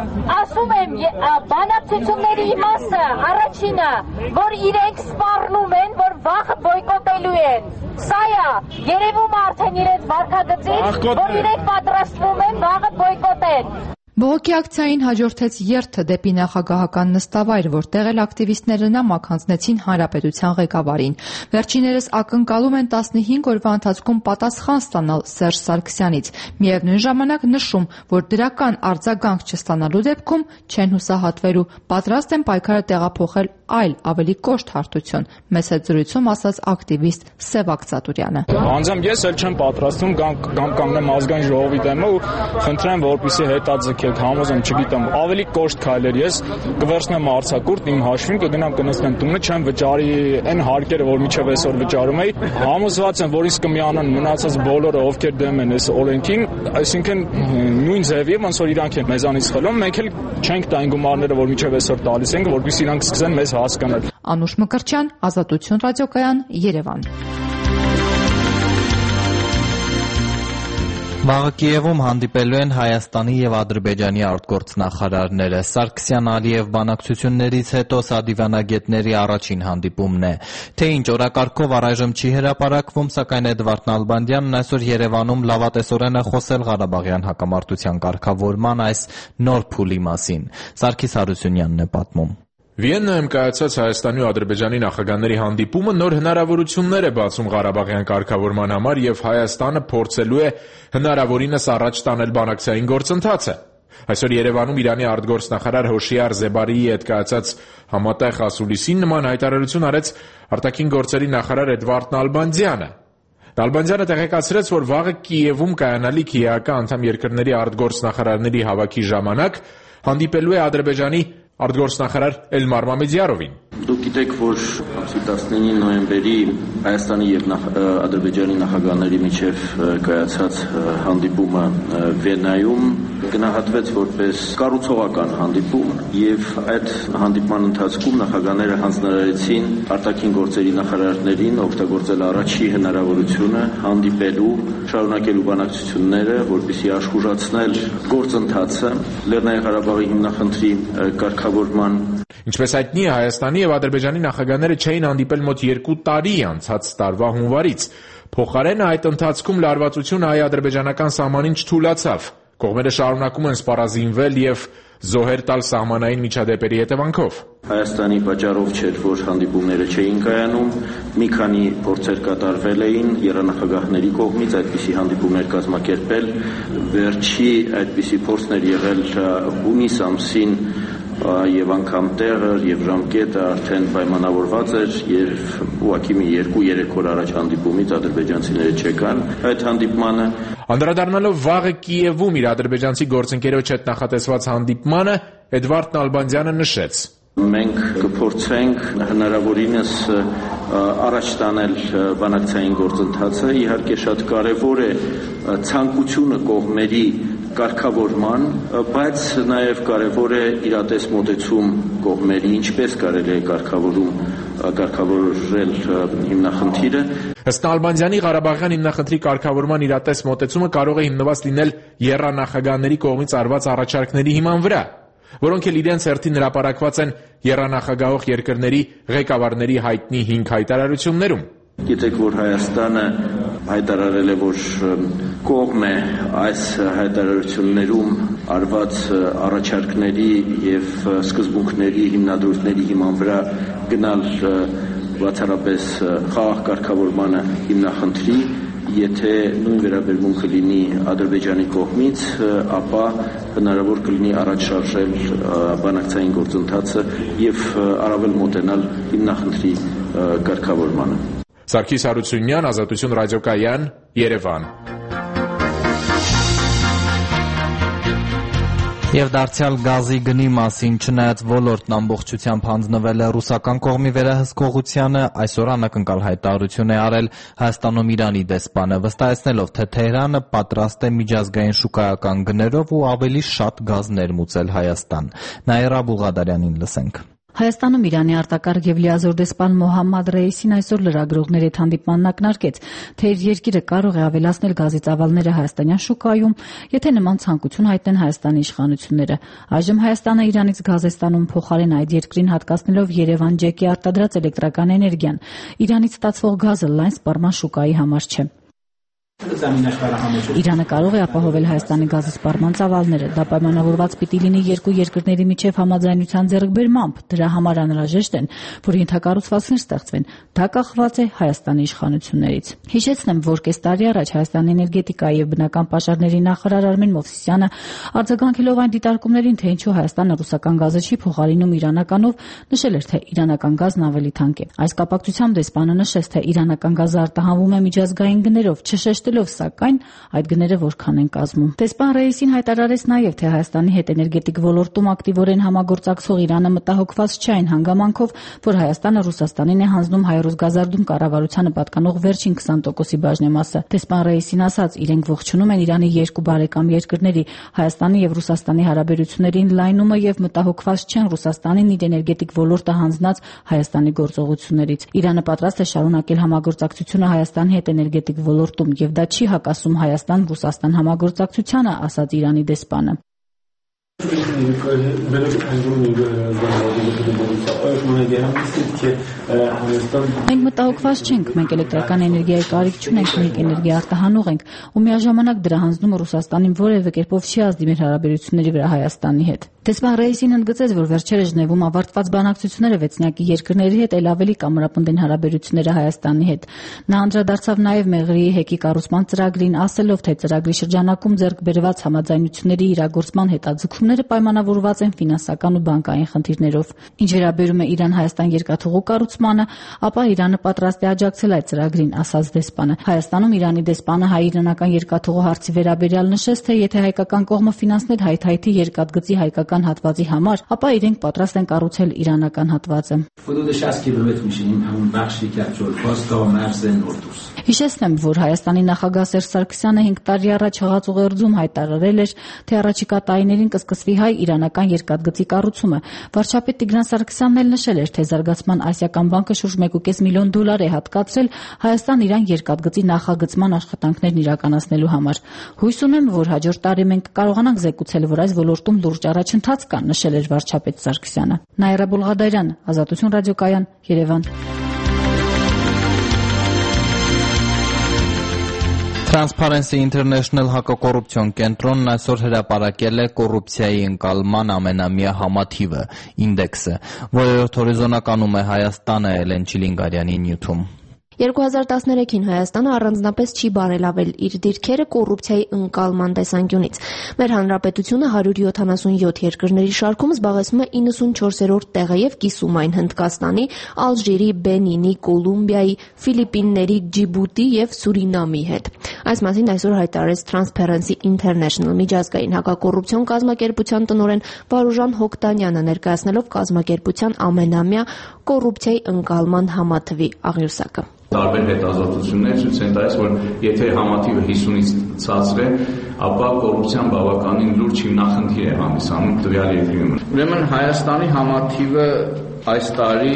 ասում եմ բանակցությունների իմաստը առաջինը, որ իրենք սպառնում են, որ վաղը բոյկոտելու են։ Սա է, երևում է արդեն իրենց վարքագծից, որ իրենք պատրաստվում են վաղը բոյկոտել։ Բողոքի ակցիային հաջորդեց երթը դեպի նախագահական նստավայր, որտեղ էլ ակտիվիստները նամակ հանձնեցին հանրապետության ղեկավարին։ Վերջիններս ակնկալում են 15 օրվա ընթացքում պատասխան ստանալ Սերժ Սարգսյանից։ Միևնույն ժամանակ նշում, որ դրական արձագանք չստանալու դեպքում չեն հուսահատվելու, պատրաստ են պայքարը տեղափոխել այլ ավելի կոշտ հարթություն։ Մեծ հետ զրույցում ասաց ակտիվիստ Սևակ Ծատուրյանը։ Անձամբ ես էլ չեմ պատրաստվում կամ կանգնեմ ազգային ժողովի դեմը ու խնդրեմ, որպեսզի հետաձգեք, համոզեմ, չգիտեմ, ավելի կոշտ քայլեր ես կվերցնեմ արձակուրդ իմ հաշվին, կգնամ կնստեմ տունը, չեմ վճարի այն հարկերը, որ միջև այսօր վճարում էի։ Համոզված եմ, որ ինձ կմիանան մնացած բոլորը, ովքեր դեմ են այս օրենքին, այսինքն նույն ձևի, ոնց որ իրանք են մեզանից խլում, մենք էլ չենք տային գումարները, որ միջև այսօր տալիս ենք, որպեսզի իրանք սկսեն մեզ հասկանալ։ Անուշ Մկրտչյան, Ազատություն ռադիոկայան, Երևան։ Վաղը Կիևում հանդիպելու են Հայաստանի եւ Ադրբեջանի արտգործնախարարները։ Սարգսյան-Ալիև բանակցություններից հետո սա դիվանագետների առաջին հանդիպումն է։ Թե ինչ օրակարգով առայժմ չի հրապարակվում, սակայն Էդվարդ Նալբանդյանն այսօր Երևանում լավատեսորեն է խոսել Ղարաբաղյան հակամարտության կարգավորման այս նոր փուլի մասին։ Սարգիս Հարությունյանն է պատմում։ Վիեննայում կայացած Հայաստանի ու Ադրբեջանի նախագահների հանդիպումը նոր հնարավորություններ է բացում Ղարաբաղյան կարգավորման համար եւ Հայաստանը փորձելու է հնարավորինս առաջ տանել բանակցային գործընթացը։ Այսօր Երևանում Իրանի արտգործնախարար Հոշիար Զեբարիի հետ կայացած համատեղ ասուլիսին նման հայտարարություն արեց արտաքին գործերի նախարար Էդվարդ Նալբանդյանը։ Նալբանդյանը տեղեկացրեց, որ վաղը Կիևում կայանալիք ՀԻԱԿ անդամ երկրների արտգործնախարարների հավաքի ժամանակ հանդիպելու է Ադրբեջանի արտգործնախարար Էլմար Մամեդյարովին։ Դուք գիտեք, որ ամսի 19 նոյեմբերի Հայաստանի եւ Ադրբեջանի նախագահների միջև կայացած հանդիպումը Վիեննայում գնահատվեց որպես կառուցողական հանդիպում եւ այդ հանդիպման ընթացքում նախագահները հանձնարարեցին արտաքին գործերի նախարարներին օգտագործել առաջի հնարավորությունը հանդիպելու, շարունակելու բանակցությունները, որպեսզի աշխուժացնել գործընթացը Լեռնային Ղարաբաղի հիմնախնդրի կարգավորման։ Ինչպես հայտնի է, Հայաստանի եւ Ադրբեջանի նախագահները չէին հանդիպել մոտ 2 տարի անցած տարվա հունվարից։ Փոխարենը այդ ընթացքում լարվածությունը հայ-ադրբեջանական սահմանին չթուլացավ։ Կողմերը շարունակում են սպառազինվել եւ զոհեր տալ սահմանային միջադեպերի հետևանքով։ Հայաստանի պատճառով չէր, որ հանդիպումները չէին կայանում, մի քանի փորձեր կատարվել էին եռանախագահների կողմից այդպիսի հանդիպումներ կազմակերպել։ Վերջի այդպիսի փորձն էր եղել հունիս ամսին եւ անգամ տեղը եւ ժամկետը արդեն պայմանավորված էր եւ ուղղակի մի 2-3 օր առաջ հանդիպումից ադրբեջանցիները չեկան այդ հանդիպմանը։ Անդրադառնալով վաղը Կիևում իր ադրբեջանցի գործընկերոջ հետ նախատեսված հանդիպմանը Էդվարդ Նալբանդյանը նշեց. Մենք կփորձենք հնարավորինս առաջ տանել բանակցային գործընթացը, իհարկե շատ կարևոր է ցանկությունը կողմերի կարգավորման, բայց նաև կարևոր է իրատես մոտեցում կողմերի, ինչպես կարելի է կարգավորել հիմնախնդիրը։ Ըստ Նալբանդյանի Ղարաբաղյան հիմնախնդրի կարգավորման իրատես մոտեցումը կարող է հիմնված լինել եռանախագահների կողմից արված առաջարկների հիման վրա, որոնք էլ իրենց հերթին հրապարակված են եռանախագահող երկրների ղեկավարների հայտնի 5 հայտարարություններում։ Գիտեք, որ Հայաստանը հայտարարել է, որ կողմ է այս հայտարարություններում արված առաջարկների եւ սկզբունքների հիմնադրույթների հիման վրա գնալ բացառապես խաղաղ կարգավորմանը հիմնախնդրի, եթե նույն վերաբերմունքը լինի Ադրբեջանի կողմից, ապա հնարավոր կլինի առաջ շարժել բանակցային գործընթացը եւ առավել մոտենալ հիմնախնդրի կարգավորմանը։ Սարգիս Հարությունյան, Ազատություն ռադիոկայան, Երևան։ Եվ դարձյալ գազի գնի մասին, չնայած ոլորտն ամբողջությամբ հանձնվել է ռուսական կողմի վերահսկողությանը, այսօր անակնկալ հայտարարություն է արել Հայաստանում Իրանի դեսպանը, վստահեցնելով, թե Թեհրանը պատրաստ է միջազգային շուկայական գներով ու ավելի շատ գազ ներմուծել Հայաստան։ Նաիրա Բուլղադարյանին լսենք։ Հայաստանում Իրանի արտակարգ եւ լիազոր դեսպան Մոհամմադ Ռեյիսին այսօր լրագրողների հետ հանդիպմանն ակնարկեց, թե իր երկիրը կարող է ավելացնել գազի ծավալները հայաստանյան շուկայում, եթե նման ցանկություն հայտնեն Հայաստանի իշխանությունները։ Այժմ Հայաստանը Իրանից գազ է ստանում փոխարեն այդ երկրին հատկացնելով Երևան ջեկի արտադրած էլեկտրական էներգիան։ Իրանից ստացվող գազը լայն սպառման շուկայի համար չէ։ Իրանը կարող է ապահովել Հայաստանի գազի սպառման ծավալները, դա պայմանավորված պիտի լինի երկու երկրների միջև համաձայնության ձեռքբերմամբ, դրա համար անհրաժեշտ են, որ ենթակառուցվածքներ ստեղծվեն, դա կախված է Հայաստանի իշխանություններից։ Հիշեցնեմ, որ կես տարի առաջ Հայաստանի էներգետիկայի եւ բնական պաշարների նախարար Արմեն Մովսիսյանը արձագանքելով այն դիտարկումներին, թե ինչու Հայաստանը ռուսական գազը չի փոխարինում իրանականով, նշել էր, թե իրանական գազն ավելի թանկ է։ Այս կապակցությամբ դեսպանը նշեց, թե իրանական գազը արտահանվում է միջազգային գներով, չշեշտելով սակայն այդ գները որքան են կազմում։ Դեսպան Ռեյիսին հայտարարեց նաև, թե Հայաստանի հետ էներգետիկ ոլորտում ակտիվորեն համագործակցող Իրանը մտահոգված չէ այն հանգամանքով, որ Հայաստանը Ռուսաստանին է հանձնում հայ-ռուս գազարդում կառավարությանը պատկանող վերջին 20%-ի բաժնեմասը։ Դեսպան Ռեյիսին ասաց, իրենք ողջունում են Իրանի երկու բարեկամ երկրների Հայաստանի եւ Ռուսաստանի հարաբերություններին լայնումը եւ մտահոգված չեն Ռուսաստանին իր էներգետիկ ոլորտը հանձնած Հայաստանի գործողություններից։ Իրանը պատրաստ է շարունակել համագործակցությունը Հայաստանի հետ էներգետիկ ոլորտում եւ դա չի հակասում Հայաստան-Ռուսաստան համագործակցությանը, ասաց Իրանի դեսպանը։ Մենք մտահոգված չենք, մենք էլեկտրական էներգիայի կարիք չունենք, մենք էներգիա արտահանող ենք, ու միաժամանակ դրա հանձնումը Ռուսաստանին որևէ կերպով չի ազդի մեր հարաբերությունների վրա Հայաստանի հետ։ Դեսպան Ռեյիսին ընդգծեց, որ վերջերս Ժնևում ավարտված բանակցությունները վեցնյակի երկրների հետ ել ավելի կամրապնդեն հարաբերությունները Հայաստանի հետ։ Նա անդրադարձավ նաև Մեղրիի հեկի կառուցման ծրագրին, ասելով, թե ծրագրի շրջանակում ձեռք բերված համաձայնությունների իրագործման հետաձգումները պայմանավորված են ֆինանսական ու բանկային խնդիրներով։ Ինչ վերաբերում է Իրան-Հայաստան երկաթուղու կառուցմանը, ապա Իրանը պատրաստ է աջակցել այդ ծրագրին, ասաց դեսպանը։ Հայաստանում Իրանի դեսպանը հայ-իրանական երկաթուղու հարցի վերաբերյալ նշեց, թե եթե հայկական կողմը ֆինանսներ հայ-թայթի երկաթգծի հայկական հատվածի համար, ապա իրենք պատրաստ են կառուցել իրանական հատվածը։ Հիշեցնեմ, որ Հայաստանի նախագահ Սերժ Սարգսյանը 5 տարի առաջ Հղաց ուղերձում հայտարարել էր, թե առաջիկա տարիներին կսկսվի հայ-իրանական երկաթգծի կառուցումը։ Վարչապետ Տիգրան Սարգսյանն էլ նշել էր, թե Զարգացման ասիական բանկը շուրջ $1.5 միլիոն է հատկացրել Հայաստան-Իրան երկաթգծի նախագծման աշխատանքներն իրականացնելու համար։ Հույս ունեմ, որ հաջորդ տարի մենք կարողանանք զեկուցել, որ այս ոլորտում լուրջ առաջընթաց կա, նշել էր վարչապետ Սարգսյանը։ Նաիրա Բուլղադարյան, Ազատություն ռադիոկայան, Երևան։ Transparency International հակակոռուպցիոն կենտրոնն այսօր հրապարակել է կոռուպցիայի ընկալման ամենամյա համաթիվը՝ ինդեքսը, որը հորիզոնականում է Հայաստանը Էլեն Չիլինգարյանի նյութում։ 2013-ին Հայաստանը առանձնապես չի բարելավել իր դիրքերը կոռուպցիայի ընկալման տեսանկյունից։ Մեր հանրապետությունը 177 երկրների շարքում զբաղեցնում է 94-րդ տեղը եւ կիսում այն Հնդկաստանի, Ալժիրի, Բենինի, Կոլումբիայի, Ֆիլիպինների, Ջիբուտի եւ Սուրինամի հետ։ Այս մասին այսօր հայտարարեց Transparency International միջազգային հակակոռուպցիոն կազմակերպության տնօրեն Վարուժան Հոկտանյանը, ներկայացնելով կազմակերպության ամենամյա կոռուպցիայի ընկալման համաթվի աղյուսակը։ Տարբեր հետազոտություններ ցույց են տալիս, որ եթե համաթիվը 50-ից ցածր է, ապա կոռուպցիան բավականին լուրջ հիմնախնդիր է հանդիսանում տվյալ երկրում։ Ուրեմն Հայաստանի համաթիվը այս տարի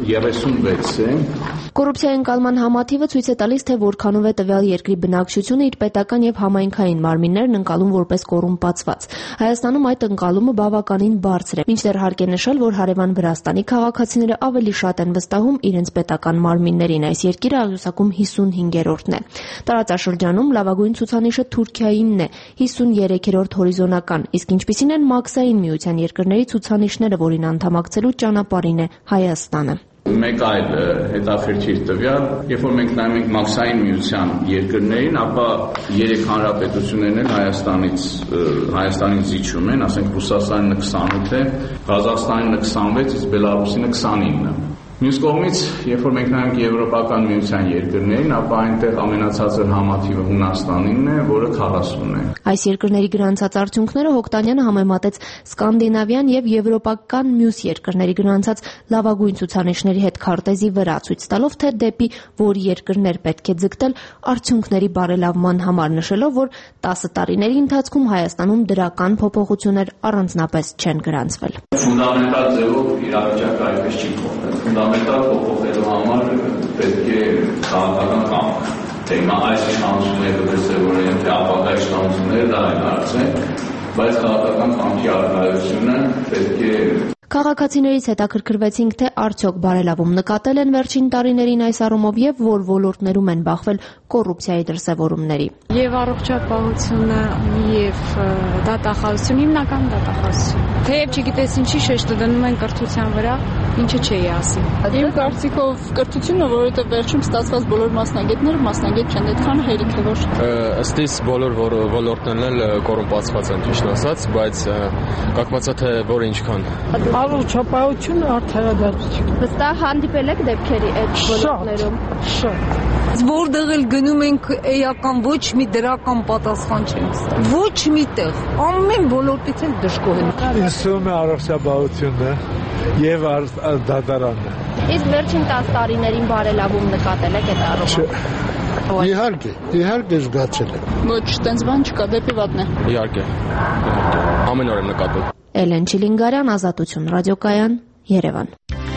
36 է։ Կոռուպցիայի ընկալման համաթիվը ցույց է տալիս, թե որքանով է տվյալ երկրի բնակչությունը իր պետական եւ համայնքային մարմիններն ընկալում որպես կոռումպացված։ Հայաստանում այդ ընկալումը բավականին բարձր է, մինչդեռ հարկ է նշել, որ հարևան Վրաստանի քաղաքացիները ավելի շատ են վստահում իրենց պետական մարմիններին։ Այս երկիրը աղյուսակում 55-րդն է։ Տարածաշրջանում լավագույն ցուցանիշը Թուրքիայինն է՝ 53-րդ հորիզոնական, իսկ ինչպիսին են Մաքսային միության երկրների ցուցանիշները, որին անդամակցելու ճանապարհին է Հայաստանը։ Մեկ այլ հետաքրքիր տվյալ, երբ որ մենք նայում ենք Մաքսային միության երկրներին, ապա 3 հանրապետություններն էլ Հայաստանից զիջում են, ասենք Ռուսաստանը 28 է, Ղազախստանը 26, իսկ Բելարուսինը 29։ Մյուս կողմից, երբ որ մենք նայենք Եվրոպական միության երկրներին, ապա այնտեղ ամենացածր համաթիվը Հունաստանինն է, որը 40 է։ Այս երկրների գրանցած արդյունքները Հոկտանյանը համեմատեց սկանդինավյան եւ եվրոպական մյուս երկրների գրանցած լավագույն ցուցանիշների հետ քարտեզի վրա, ցույց տալով, թե դեպի որ երկրներ պետք է ձգտել արդյունքների բարելավման համար, նշելով, որ 10 տարիների ընթացքում Հայաստանում դրական փոփոխություններ առանձնապես չեն գրանցվել։ Ֆունդամենտալ ձևով իրավիճակը այդպես չի փոխվել։ Ֆունդամենտալ փոփոխելու համար պետք է քաղաքական կամք։ Թե հիմա այս իշխանությունները դրսևորեն, թե ապագա իշխանությունները դա են արծեն, բայց քաղաքական կամքի առկայությունը պետք է։ Քաղաքացիներից հետաքրքրվեցինք, թե արդյոք բարելավում նկատել են վերջին տարիներին այս առումով եւ որ ոլորտներում են բախվել կոռուպցիայի դրսևորումների։ Եվ առողջապահությունը, եւ դատախազությունը, հիմնական դատախազություն։ Թեև չգիտես ինչի շեշտը դնում են կրթության վրա, ինչը չէի ասի։ Իմ կարծիքով կրթությունը, որովհետեւ վերջում ստացված բոլոր մասնագետները մասնագետ չեն, այդքան հերիք է ոչ։ Ըստ իս բոլոր ոլորտներն էլ կոռումպացված են, ճիշտ ասած, բայց կապված է թե որը ինչքան։ Առողջապահություն, արդարադատություն։ Վստահ հանդիպել եք դեպքերի այդ ոլորտներում։ Շատ։ Որտեղ էլ գնում ենք էական ոչ մի դրական պատասխան չենք ստանում։ Ոչ միտեղ, ամեն ոլորտից էլ դժգոհ են։ Իսում է առողջապահությունը եւ դատարանը։ Իսկ վերջին 10 տարիներին բարելավում նկատել եք այդ առումով։ Իհարկե զգացել եմ։ Ոչ, տենց բան չկա, դեպի վատն է։ Իհարկե։ Ամեն օր եմ նկատում։ Էլեն Չիլինգարյան, Ազատություն ռադիոկայան, Երևան։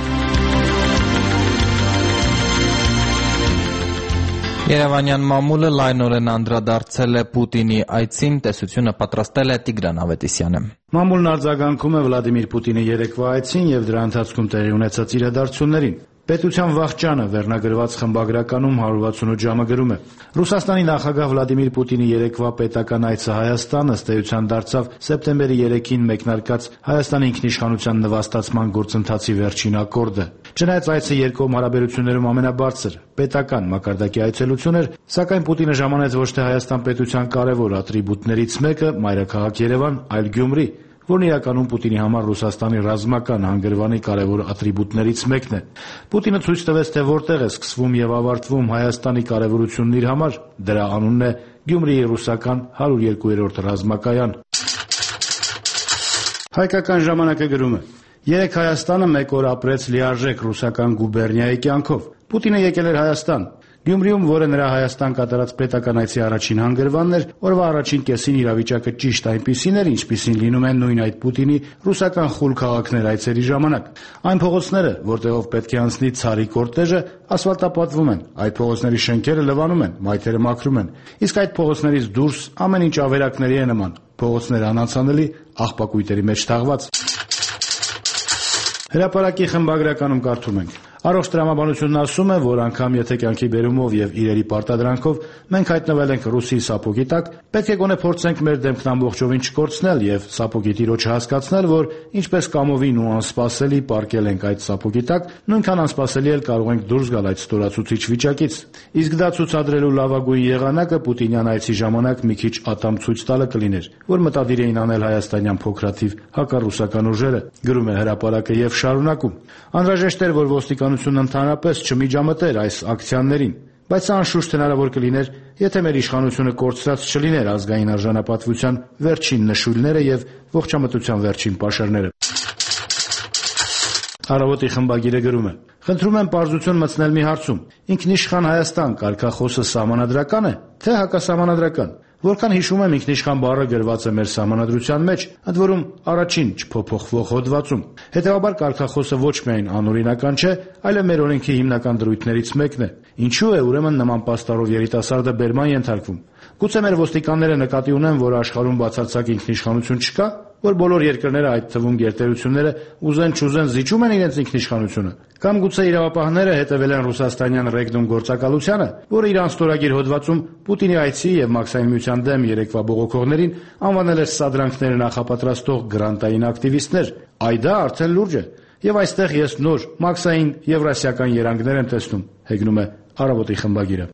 Երևանյան մամուլը լայնորեն անդրադարձել է Պուտինի այցին, տեսությունը պատրաստել է Տիգրան Ավետիսյանը։ Մամուլն արձագանքում է Վլադիմիր Պուտինի երեկվա այցին եւ դրա ընթացքում տեղի ունեցած իրադարձություններին։ Պետության վախճանը վերնագրված խմբագրականում 168 ժամը գրում է. Ռուսաստանի նախագահ Վլադիմիր Պուտինի երեկվա պետական այցը Հայաստան ըստ էության դարձավ սեպտեմբերի 3-ին մեկնարկած Հայաստանի ինքնիշխանության նվաստացման գործընթացի վերջին ակորդը։ Չնայած այցը երկկողմ հարաբերություններում ամենաբարձր պետական մակարդակի այցելություն էր, սակայն Պուտինը ժամանեց ոչ թե Հայաստան պետության կարևոր ատրիբուտներից մեկը մայրաքաղաք Երևան, այլ Գյումրի, որն իրականում Պուտինի համար Ռուսաստանի ռազմական հանգրվանի կարևոր ատրիբուտներից մեկն է։ Պուտինը ցույց տվեց, թե որտեղ է սկսվում եւ ավարտվում Հայաստանի կարևորությունն իր համար, դրա անունն է Գյումրիի ռուսական 102-րդ ռազմակայան։ Հայկական ժամանակը գրում է. Երեք Հայաստանը մեկ օր ապրեց լիարժեք ռուսական գուբերնիայի կյանքով։ Պուտինը եկել էր Հայաստան։ Գյումրիում, որը նրա Հայաստան կատարած պետական այցի առաջին հանգրվանն էր, օրվա առաջին կեսին իրավիճակը ճիշտ այնպիսին էր, ինչպիսին լինում են նույն այդ Պուտինի ռուսական խուլ քաղաքներ այցերի ժամանակ։ Այն փողոցները, որտեղով պետք է անցնի ցարի կորտեժը, ասֆալտապատվում են, այդ փողոցների շենքերը լվանում են, մայթերը մաքրում են, իսկ այդ փողոցներից դուրս ամեն ինչ ավերակների է նման, փողոցները անանցանելի, աղբակույտերի մեջ թաղված։ Հրապարակի խմբագրականում կարդում ենք. Առողջ տրամաբանությունն ասում է, որ անգամ եթե կյանքի բերումով եւ իրերի պարտադրանքով մենք հայտնվել ենք ռուսի սապոգի տակ, պետք է գոնե փորձենք մեր դեմքն ամբողջովին չկորցնել եւ սապոգի տիրոջը հասկացնել, որ ինչպես կամովին ու անսպասելի պարկել ենք այդ սապոգի տակ, նույնքան անսպասելի էլ կարող ենք դուրս գալ այդ ստորացուցիչ վիճակից։ Իսկ դա ցուցադրելու լավագույն եղանակը Պուտինյան այցի ժամանակ մի քիչ ատամ ցույց տալը կլիներ, որ մտադիր էին անել հայաստանյան փոքրաթիվ հակառուսական ուժերը, գրում է հրապարակը եւ շարունակում։ Անհրաժեշտ էր, որ ոստիկանությունն ընդհանրապես չմիջամտեր այս ակցիաներին, բայց սա անշուշտ հնարավոր կլիներ, եթե մեր իշխանությունը կորցրած չլիներ ազգային արժանապատվության վերջին նշույլները եւ ողջամտության վերջին պաշարները։ Առավոտի խմբագիրը գրում է. Խնդրում եմ պարզություն մտցնել մի հարցում. ինքնիշխան Հայաստան կարգախոսը սահմանադրական է, թե հակասահմանադրական։ Որքան հիշում եմ, ինքնիշխան բառը գրված է մեր սահմանադրության մեջ, ընդ որում առաջին չփոփոխվող հոդվածում։ Հետևաբար կարգախոսը ոչ միայն անօրինական չէ, այլև մեր օրենքի հիմնական դրույթներից մեկն է։ Ինչու է ուրեմն նման պաստառով երիտասարդը բերման ենթարկվում։ Գուցե մեր ոստիկանները նկատի ունեն, որ աշխարհում բացարձակ ինքնիշխանություն չկա, որ բոլոր երկրները, այդ թվում գերտերությունները, ուզեն-չուզեն զիջում են իրենց ինքնիշխանությունը, կամ գուցե իրավապահները հետևել են ռուսաստանյան ռեգնում գործակալությանը, որը իր անստորագիր հոդվածում Պուտինի այցի եւ Մաքսային միության դեմ երեկվա բողոքողներին անվանել էր սադրանքները նախապատրաստող գրանտային ակտիվիստներ։ Այ դա արդեն լուրջ է։ Եվ այստեղ ես նոր Մաքսային եվրասիական երանգներ եմ տեսնում, հեգնում է Առավոտի խմբագիրը։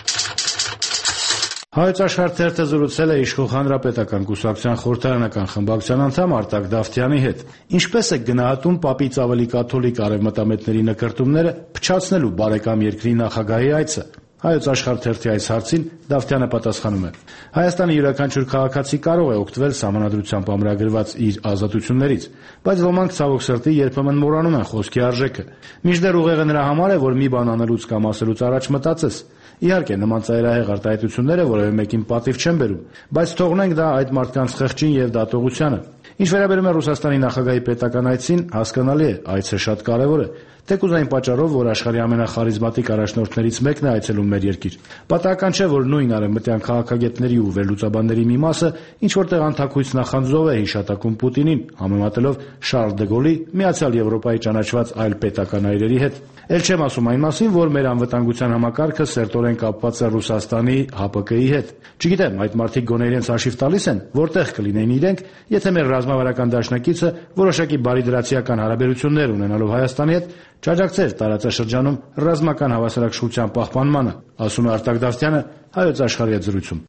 Հայոց աշխարհ թերթը զրուցել է իշխող հանրապետական կուսակցության խորհրդարանական խմբակցության անդամ Արտակ Դավթյանի հետ։ Ինչպես է գնահատում պապից ավելի կաթոլիկ արևմտամետների նկրտումները փչացնելու բարեկամ երկրի նախագահի այցը։ Հայոց աշխարհ թերթի այս հարցին Դավթյանը պատասխանում է. Հայաստանի յուրաքանչյուր քաղաքացի կարող է օգտվել սահմանադրությամբ ամրագրված իր ազատություններից, բայց ոմանք ցավոք սրտի երբեմն մոռանում են խոսքի արժեքը։ Մինչդեռ ուղեղը նրա համար է, որ մի բան անելուց կամ ասելուց առաջ մտածես։ Իհարկե, նման ծայրահեղ արտահայտությունները որևէ մեկին պատիվ չեն բերում, բայց թողնենք դա այդ մարդկանց խղճին եւ դատողությանը։ Ինչ վերաբերում է Ռուսաստանի նախագահի պետական այցին, հասկանալի է, այցը շատ կարևոր է, թեկուզ այն պատճառով, որ աշխարհի ամենախարիզմատիկ առաջնորդներից մեկն է այցելում մեր երկիր։ Պատահական չէ, որ նույն արևմտյան քաղաքագետների ու վերլուծաբանների մի մասը ինչ որտեղ անթաքույց նախանձով է հիշատակում Պուտինին, համեմատելով Շարլ դե Գոլի Միացյալ Եվրոպայի ճանաչված այլ պետական այրերի հետ։ Էլ չեմ ասում այն մասին, որ մեր անվտանգության համակարգը սերտորեն կապված է Ռուսաստանի ՀՊԿ-ի հետ։ Չգիտեմ, այդ մարդիկ գոնե իրենց հաշիվ տալիս են, որտեղ կլինեին իրենք, եթե մեր ռազմավարական դաշնակիցը որոշակի բարիդրացիական հարաբերություններ ունենալով Հայաստանի հետ չաջակցեր տարածաշրջանում ռազմական հավասարակշռության պահպանմանը, ասում է Արտակ Դավթյանը Հայոց աշխարհի հետ զրույցում։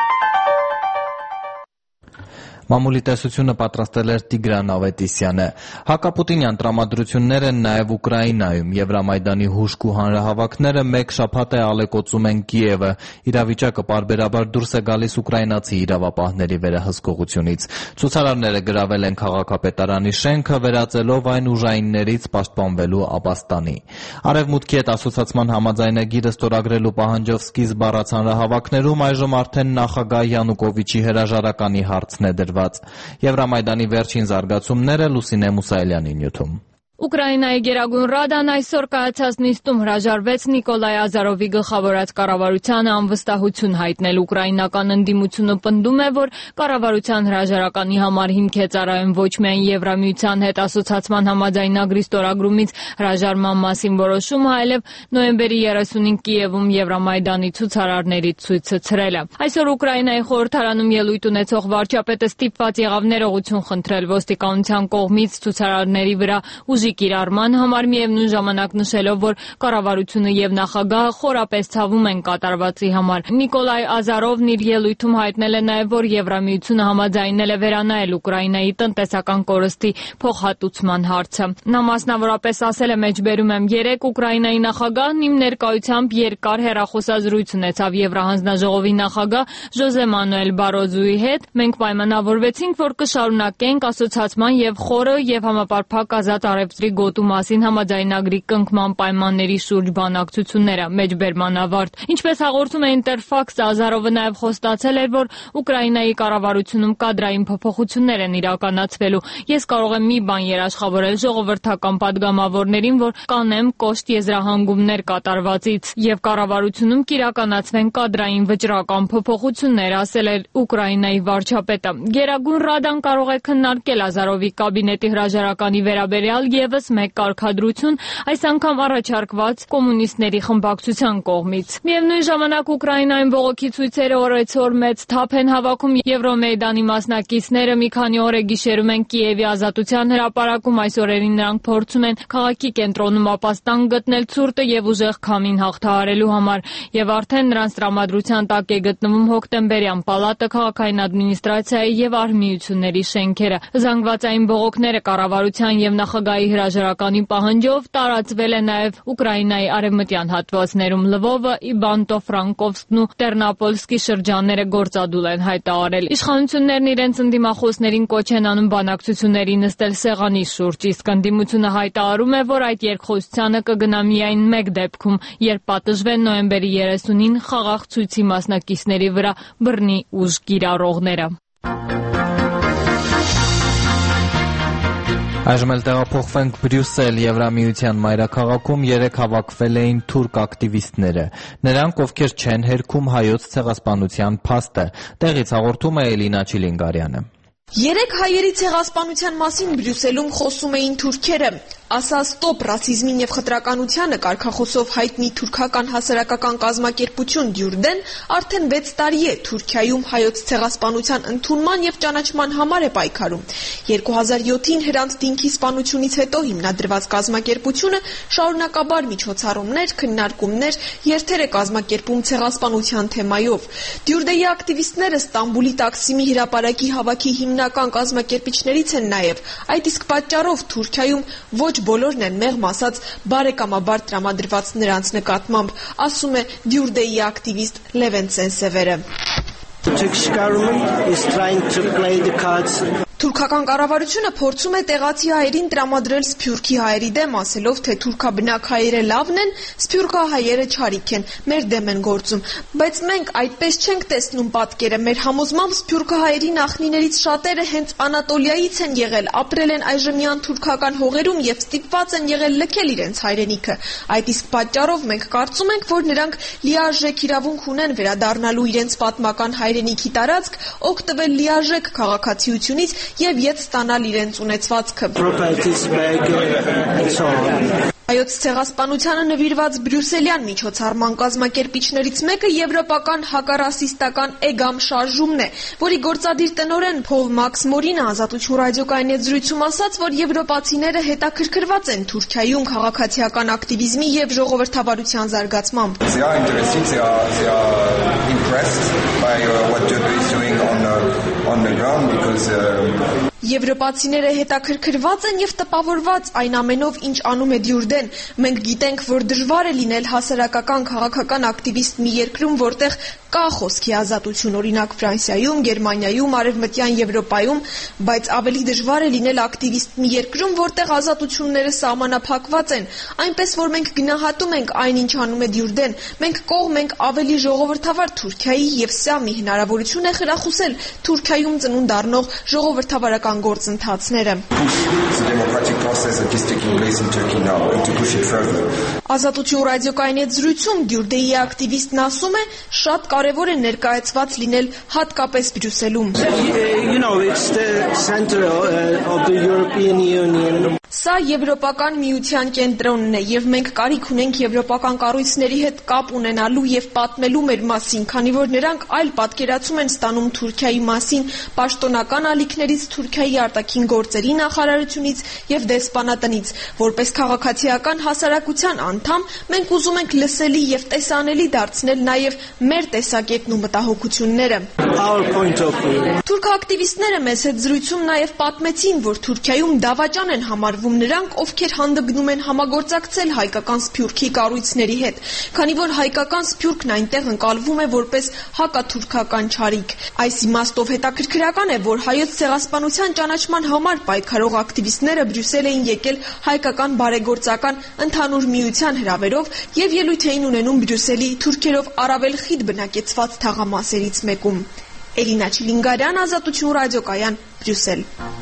Մամուլի տեսությունը պատրաստել էր Տիգրան Ավետիսյանը։ Հակապուտինյան տրամադրությունները նաև Ուկրաինայում Եվրամայդանի հուժկ ու հանրահավաքները մեկ շաբաթ է ալեկոծում են Կիևը։ Իրավիճակը պարբերաբար դուրս է գալիս ուկրաինացի իրավապահների վերահսկողությունից։ Ցուցարարները գրավել են քաղաքապետարանի շենքը, վերածելով այն ուժայիններից պաշտպանվելու ապաստանի։ Արևմուտքի հետ ասոցացման համաձայնագիրը ստորագրելու պահանջով սկիզբ առած հանրահավաքներում այժմ արդեն նախագահ Յանուկովիչի հրաժարականի հարցն է դրված։ Եվրամայդանի վերջին զարգացումները Լուսինե Մուսայելյանի նյութում։ Ուկրաինայի Գերագույն Ռադան այսօր կայացած նիստում հրաժարվեց Նիկոլայ Ազարովի գլխավորած կառավարությանը անվստահություն հայտնել։ Ուկրաինական ընդդիմությունը պնդում է, որ կառավարության հրաժարականի համար հիմք է ծառայում ոչ միայն Եվրամիության հետ ասոցացման համաձայնագրի ստորագրումից հրաժարման մասին որոշումը, այլև նոյեմբերի 30-ին Կիևում Եվրամայդանի ցուցարարների ցույցը ցրելը։ Այսօր Ուկրաինայի խորհրդարանում ելույթ ունեցող վարչապետը ստիպված եղավ ներողություն խնդրել ոստիկանության կողմից ցուցարարների վրա կիրառման համար, միևնույն ժամանակ նշելով, որ կառավարությունը եւ նախագահը խորապես ցավում են կատարվածի համար։ Նիկոլայ Ազարովն իր ելույթում հայտնել է նաեւ, որ Եվրամիությունը համաձայնել է վերանայել Ուկրաինայի տնտեսական կորստի փոխհատուցման հարցը։ Նա մասնավորապես ասել է. «Մեջբերում եմ 3 Ուկրաինայի նախագահն իմ ներկայությամբ երկար հեռախոսազրույց ունեցավ Եվրահանձնաժողովի նախագահ Ժոզե Մանուել Բարոզուի հետ։ Մենք պայմանավորվեցինք, որ կշարունակենք ասոցացման եւ խորը եւ համապարփակ ազատ արևտրի գոտու մասին համաձայնագրի կնքման պայմանների շուրջ բանակցությունները»։ Մեջբերման ավարտ։ Ինչպես հաղորդում է Ինտերֆաքս, Ազարովը նաև խոստացել էր, որ Ուկրաինայի կառավարությունում կադրային փոփոխություններ են իրականացվելու։ «Ես կարող եմ մի բան երաշխավորել ժողովրդական падգամավորներին, որ կանեմ կոշտ եզրահանգումներ կատարվածից եւ կառավարությունում կիրականացվեն կադրային վճռական փոփոխություններ», ասել էր Ուկրաինայի վարչապետը։ Գերագույն Ռադան կարող է քննարկել Ազարովի կաբինետի հրաժարականի վերաբերյալ եւս մեկ կարգադրություն, այս անգամ առաջարկված կոմունիստների խմբակցության կողմից։ Միևնույն ժամանակ Ուկրաինայում բողոքի ցույցերը օրեցօր մեծ թափ են հավաքում։ Եվրոմեյդանի մասնակիցները մի քանի օր է գիշերում են Կիևի Ազատության հրապարակում։ Այս օրերին նրանք փորձում են քաղաքի կենտրոնում ապաստան գտնել ցուրտը եւ ուժեղ քամին հաղթահարելու համար, եւ արդեն նրանց տրամադրության տակ է գտնվում հոկտեմբերյան պալատը, քաղաքային ադմինիստրացիայի եւ արհմիությունների շենքերը։ Զանգվածային բողոքները կառավարության եւ նախագահի հրաժարականի պահանջով տարածվել է նաև Ուկրաինայի արևմտյան հատվածներում Լվովը, Իբանտո-Ֆրանկովսկն ու Տերնապոլսկի շրջանները գործադուլ են հայտարարել։ Իշխանություններն իրենց ընդդիմախոսներին կոչ են անում բանակցությունների նստել սեղանի շուրջ, իսկ ընդդիմությունը հայտարարում է, որ այդ երկխոսությանը կգնա միայն մեկ դեպքում, երբ պատժվեն նոյեմբերի 30-ին խաղաղ ցույցի մասնակիցների վրա բռնի ուժ կիրառողները։ Այժմ էլ տեղափոխվենք Բրյուսել, Եվրամիության մայրաքաղաքում 3 հավաքվել էին թուրք ակտիվիստները։ Նրանք, ովքեր չեն հերքում հայոց ցեղասպանության փաստը, տեղից հաղորդում է Էլինա Չիլինգարյանը։ 3 հայերի ցեղասպանության մասին Բրյուսելում խոսում էին թուրքերը։ Ասա ստոպ ռասիզմին եւ խտրականությանը կարգախոսով հայտնի թուրքական հասարակական կազմակերպություն Դյուրդեն արդեն 6 տարի է Թուրքիայում հայոց ցեղասպանության ընդունման եւ ճանաչման համար է պայքարում։ 2007-ին Հրանտ Դինքի սպանությունից հետո հիմնադրված կազմակերպությունը շարունակաբար միջոցառումներ, քննարկումներ, երթեր է կազմակերպում ցեղասպանության թեմայով։ Դյուրդեի ակտիվիստները Ստամբուլի Տաքսիմի հրապարակի հավաքի հիմնական կազմակերպիչներից են նաեւ։ Այդ իսկ պատճառով Թուրքիայում ոչ բոլորն են մեղմ ասած բարեկամաբար տրամադրված նրանց նկատմամբ, ասում է Դյուրդեի ակտիվիստ Լևեն Սենսևերը։ Թուրքական կառավարությունը փորձում է տեղացի հայերին տրամադրել սփյուռքի հայերի դեմ, ասելով, թե թուրքաբնակ հայերը լավն են, սփյուռքահայերը չարիք են, մեր դեմ են գործում։ Բայց մենք այդպես չենք տեսնում պատկերը։ Մեր համոզմամբ սփյուռքահայերի նախնիներից շատերը հենց Անատոլիայից են եղել, ապրել են այժմյան թուրքական հողերում եւ ստիպված են եղել լքել իրենց հայրենիքը։ Այդ իսկ պատճառով մենք կարծում ենք, որ նրանք լիարժեք իրավունք ունեն վերադառնալու իրենց պատմական հայրենիքի տարածք, օգտվել լիարժեք քաղաքացիությունից եւ ետ ստանալ իրենց ունեցվածքը։ Հայոց ցեղասպանությանը նվիրված բրյուսելյան միջոցառման կազմակերպիչներից մեկը եվրոպական հակառասիստական EGAM շարժումն է, որի գործադիր տնօրեն Փոլ Մաքս Մորինը Ազատություն ռադիոկայանի հետ զրույցում ասաց, որ եվրոպացիները հետաքրքրված են Թուրքիայում քաղաքացիական ակտիվիզմի եւ ժողովրդավարության զարգացմամբ։ Եվրոպացիները հետաքրքրված են եւ տպավորված այն ամենով, ինչ անում է Դյուրդեն։ Մենք գիտենք, որ դժվար է լինել հասարակական քաղաքական ակտիվիստ մի երկրում, որտեղ կա խոսքի ազատություն, օրինակ Ֆրանսիայում, Գերմանիայում, Արևմտյան Եվրոպայում, բայց ավելի դժվար է լինել ակտիվիստ մի երկրում, որտեղ ազատությունները սահմանափակված են։ Այնպես որ մենք գնահատում ենք այն, ինչ անում է Դյուրդեն։ Մենք կողմ ենք ավելի ժողովրդավար Թուրքիայի եւ սա մի հնարավորություն է խրախուսել Թուրքիայում ծնունդ առնող ժողովրդավարական գործընթացները։ Ազատություն ռադիոկայանի հետ զրույցում Դյուրդեի ակտիվիստն ասում է, շատ կարևոր է ներկայացված լինել հատկապես Բրյուսելում։ Սա Եվրոպական միության կենտրոնն է եւ մենք կարիք ունենք եվրոպական կառույցների հետ կապ ունենալու եւ պատմելու մեր մասին, քանի որ նրանք այլ պատկերացում են ստանում Թուրքիայի մասին պաշտոնական ալիքներից, Թուրքիայի արտաքին գործերի նախարարությունից եւ դեսպանատնից։ Որպես քաղաքացիական հասարակության անդամ մենք ուզում ենք լսելի եւ տեսանելի դարձնել նաեւ մեր տեսակետն ու մտահոգությունները։ Թուրք ակտիվիստները մեզ հետ զրույցում նաեւ պատմեցին, որ Թուրքիայում դավաճան են համարվում նրանք, ովքեր հանդգնում են համագործակցել հայկական սփյուռքի կառույցների հետ, քանի որ հայկական սփյուռքն այնտեղ ընկալվում է որպես հակաթուրքական չարիք։ Այս իմաստով հետաքրքրական է, որ հայոց ցեղասպանության ճանաչման համար պայքարող ակտիվիստները Բրյուսել էին եկել հայկական բարեգործական ընդհանուր միության հրավերով եւ ելույթ էին ունենում Բրյուսելի թուրքերով առավել խիտ բնակեցված թաղամասերից մեկում։ Էլինա Չիլինգարյան, Ազատություն ռադիոկայան, Բրյուսել։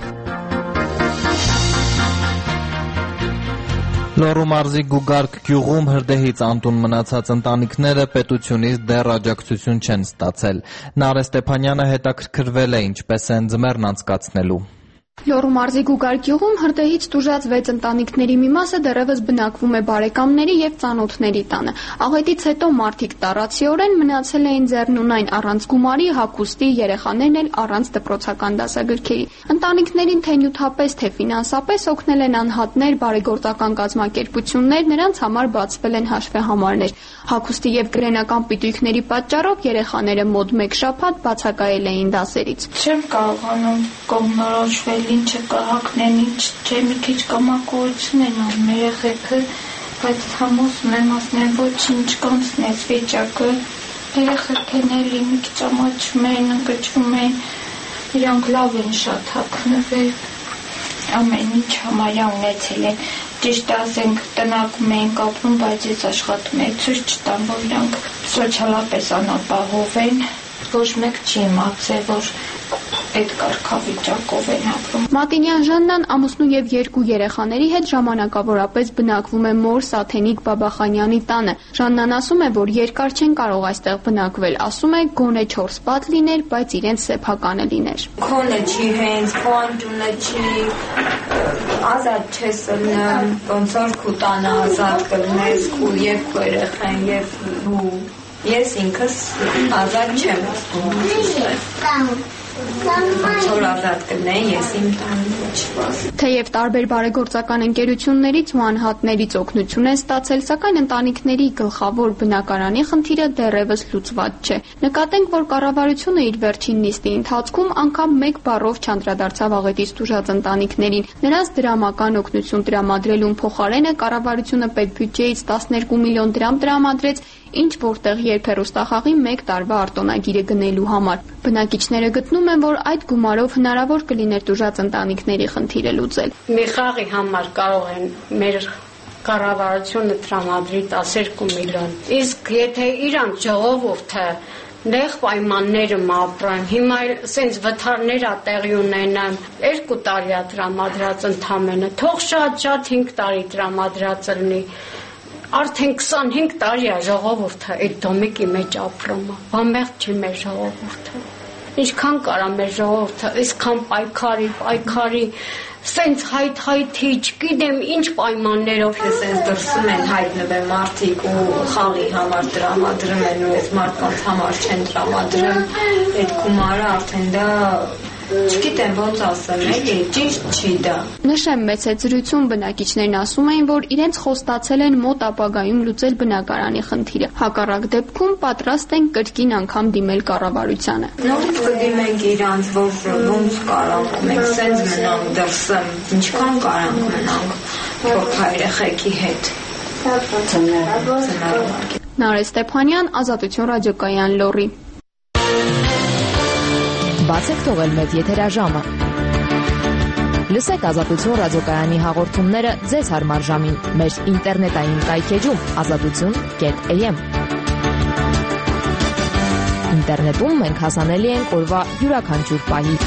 Լոռու մարզի Գուգարք գյուղում հրդեհից անտուն մնացած ընտանիքները պետությունից դեռ աջակցություն չեն ստացել։ Նարէ Ստեփանյանը հետաքրքրվել է ինչպես են ձմեռն անցկացնելու։ Լոռու մարզի Գուգարք գյուղում հրդեհից տուժած 6 ընտանիքների մի մասը դեռևս բնակվում է բարեկամների եւ ծանոթների տանը։ Աղետից հետո մարդիկ տառացիորեն մնացել էին ձեռնունայն առանց գումարի, հագուստի, երեխաներն էլ առանց դպրոցական դասագրքերի։ Ընտանիքներին թե նյութապես, թե ֆինանսապես օգնել են անհատներ, բարեգործական կազմակերպություններ, նրանց համար բացվել են հաշվեհամարներ։ Հագուստի եւ գրենական պիտույքների պատճառով երեխաները մոտ 1 շաբաթ բացակայել էին դասերից։ Չեմ կարողանում կողմնորոշվել ինչը կհակնեն, ինչ չէ, մի քիչ կամակորություն են անում երեխեքը, բայց համոզում եմ ասնեմ ոչինչ կանցնեց վիճակը, երեխեքեն էլի մի քիչ ամաչում են, ընկճվում են, իրանք լավ են շատ հագնվել, ամեն ինչ համարյա ունեցել են, ճիշտ ասենք տնակում ենք ապրում, բայց ես աշխատում եմ, ցույց չտամ, որ իրանք սոցիալապես անապահով են, ոչ մեկ չի իմացել, որ այդ կարգավիճակով են ապրում։ Մատինյան Ժաննան ամուսնու եւ 2 երեխաների հետ ժամանակավորապես բնակվում է մոր Սաթենիկ Բաբախանյանի տանը։ Ժաննան ասում է, որ երկար չեն կարող այստեղ բնակվել, ասում է գոնե 4 պատ լիներ, բայց իրենց սեփականը լիներ։ Քոնը չի հենց, քոնտունը չի, ազատ չես լնեմ, ոնց որ քու տանը ազատ կլնես, քու եւ քու երեխան եւ դու։ Ես ինքս ազատ չեմ ասում։ Որ ազատ կլնեն, ես իմ տանը ոչ։ Թեև տարբեր բարեգործական ընկերություններից ու անհատներից օգնություն են ստացել, սակայն ընտանիքների գլխավոր բնակարանի խնդիրը դեռևս լուծված չէ։ Նկատենք, որ կառավարությունը իր վերջին նիստի ընթացքում անգամ մեկ բառով չանդրադարձավ աղետից տուժած ընտանիքներին։ Նրանց դրամական օգնություն տրամադրելուն փոխարենը կառավարությունը պետբյուջեից 12 միլիոն դրամ տրամադրեց, ինչ որտեղ երբ հեռուստախաղի 1 տարվա արտոնագիրը գնելու համար։ Բնակիչները գտնում են, որ այդ գումարով հնարավոր կլիներ տուժած ընտանիքների խնդիրը լուծել։ Մի խաղի համար կարող են մեր կառավարությունը տրամադրի 12 միլիոն։ Իսկ եթե իրանք ժողովուրդը նեղ պայմաններում ապրեն, հիմա սենց վթարներ ա տեղի ունենան, 2 տարի ա տրամադրած ընդամենը, թող շատ 5 տարի տրամադրած լինի։ Արդեն 25 տարի է ժողովուրդը այդ դոմիկի մեջ ապրում է, բամեղ չի մեր ժողովուրդը, ինչքան կարա մեր ժողովուրդը, այսքան պայքարի, սենց հայթի, չգիտեմ ինչ պայմաններով է սենց դրսում են հայտնվել մարդիկ ու խաղի համար տրամադրում են ու այս մարդկանց համար չեն տրամադրում, այդ գումարը արդեն դա չգիտեմ ոնց ասեմ, էլի, ճիշտ չի դա։ Նշեմ, մեծեցրություն բնակիչներն ասում էին, որ իրենց խոստացել են մոտ ապագայում լուծել բնակարանի խնդիրը։ Հակառակ դեպքում պատրաստ են կրկին անգամ դիմել կառավարությանը։ Նորից կդիմենք իրանց, որ ոնց կարանք, մենք սենց մնանք դրսում, ինչքան կարանք մնանք փոքր երեխեքի հետ։ Նարէ Ստեփանյան, Ազատություն ռադիոկայան, Լոռի։ Բացեք թողել մեծ եթերաժամը։ Լսեք Ազատություն ռադիոկայանի հաղորդումները ձեզ հարմար ժամին մեր ինտերնետային կայքեջում azatutun.am։ Ինտերնետում մենք հասանելի ենք օրվա յուրաքանչյուր պահի։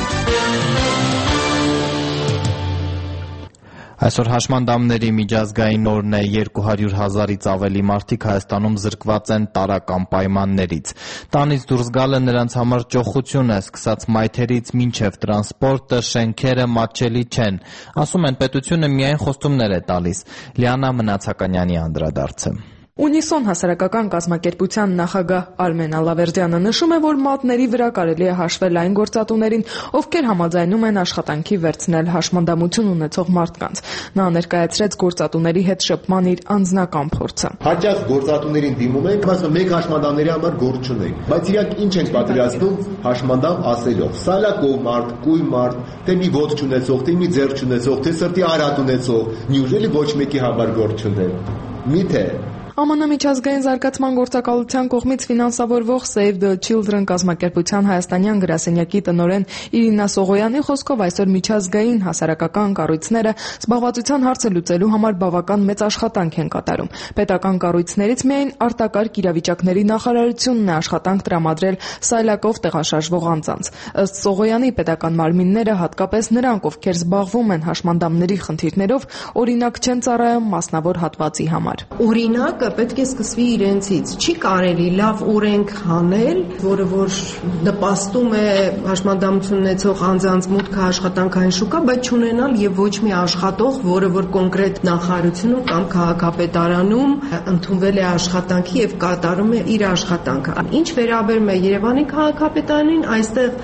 Այսօր հաշմանդամների միջազգային օրն է, 200,000-ից ավելի մարդիկ Հայաստանում զրկված են տարրական պայմաններից։ Տանից դուրս գալը նրանց համար ճոխություն է, սկսած մայթերից մինչև տրանսպորտը, շենքերը մատչելի չեն։ Ասում են, պետությունը միայն խոստումներ է տալիս։ Լիանա Մնացականյանի անդրադարձը։ Ունիսոն հասարակական կազմակերպության նախագահ Արմեն Ալավերդյանը նշում է, որ մատների վրա կարելի է հաշվել այն գործատուներին, ովքեր համաձայնում են աշխատանքի վերցնել հաշմանդամություն ունեցող մարդկանց։ Նա ներկայացրեց գործատուների հետ շփման իր անձնական փորձը։ Հաճախ գործատուներին դիմում ենք, ասում մեկ հաշմանդամների համար գործ չունենք, բայց իրանք ինչ են պատրաստում հաշմանդամ ասելով։ Սալակով մարդ, կույր մարդ, թե մի ոտք չունեցող, թե մի ձեռք չունեցող, թե սրտի արատ ունեցող, նյուժելի ոչ մեկի համար գործ չունեն։ Միթե ԱՄՆ միջազգային զարգացման գործակալության կողմից ֆինանսավորվող Save the Children կազմակերպության հայաստանյան գրասենյակի տնօրեն Իրինա Սողոյանի խոսքով այսօր միջազգային հասարակական կառույցները զբաղվածության հարցը լուծելու համար բավական մեծ աշխատանք են կատարում։ Պետական կառույցներից միայն արտակարգ իրավիճակների նախարարությունն է աշխատանք տրամադրել սայլակով տեղաշարժվող անձանց։ Ըստ Սողոյանի, պետական մարմինները, հատկապես նրանք, ովքեր զբաղվում են հաշմանդամների խնդիրներով, օրինակ չեն ծառայում մասնավոր հատվածի համար։ Օրինակ պետք է սկսվի իրենցից։ Չի կարելի լավ օրենք հանել, որը որ նպաստում է հաշմանդամություն ունեցող անձանց մուտքը աշխատանքային շուկա, բայց չունենալ եւ ոչ մի աշխատող, որը որ կոնկրետ նախարարությունում կամ քաղաքապետարանում ընդունվել է աշխատանքի եւ կատարում է իր աշխատանքը։ Ինչ վերաբերում է Երևանի քաղաքապետարանին, այստեղ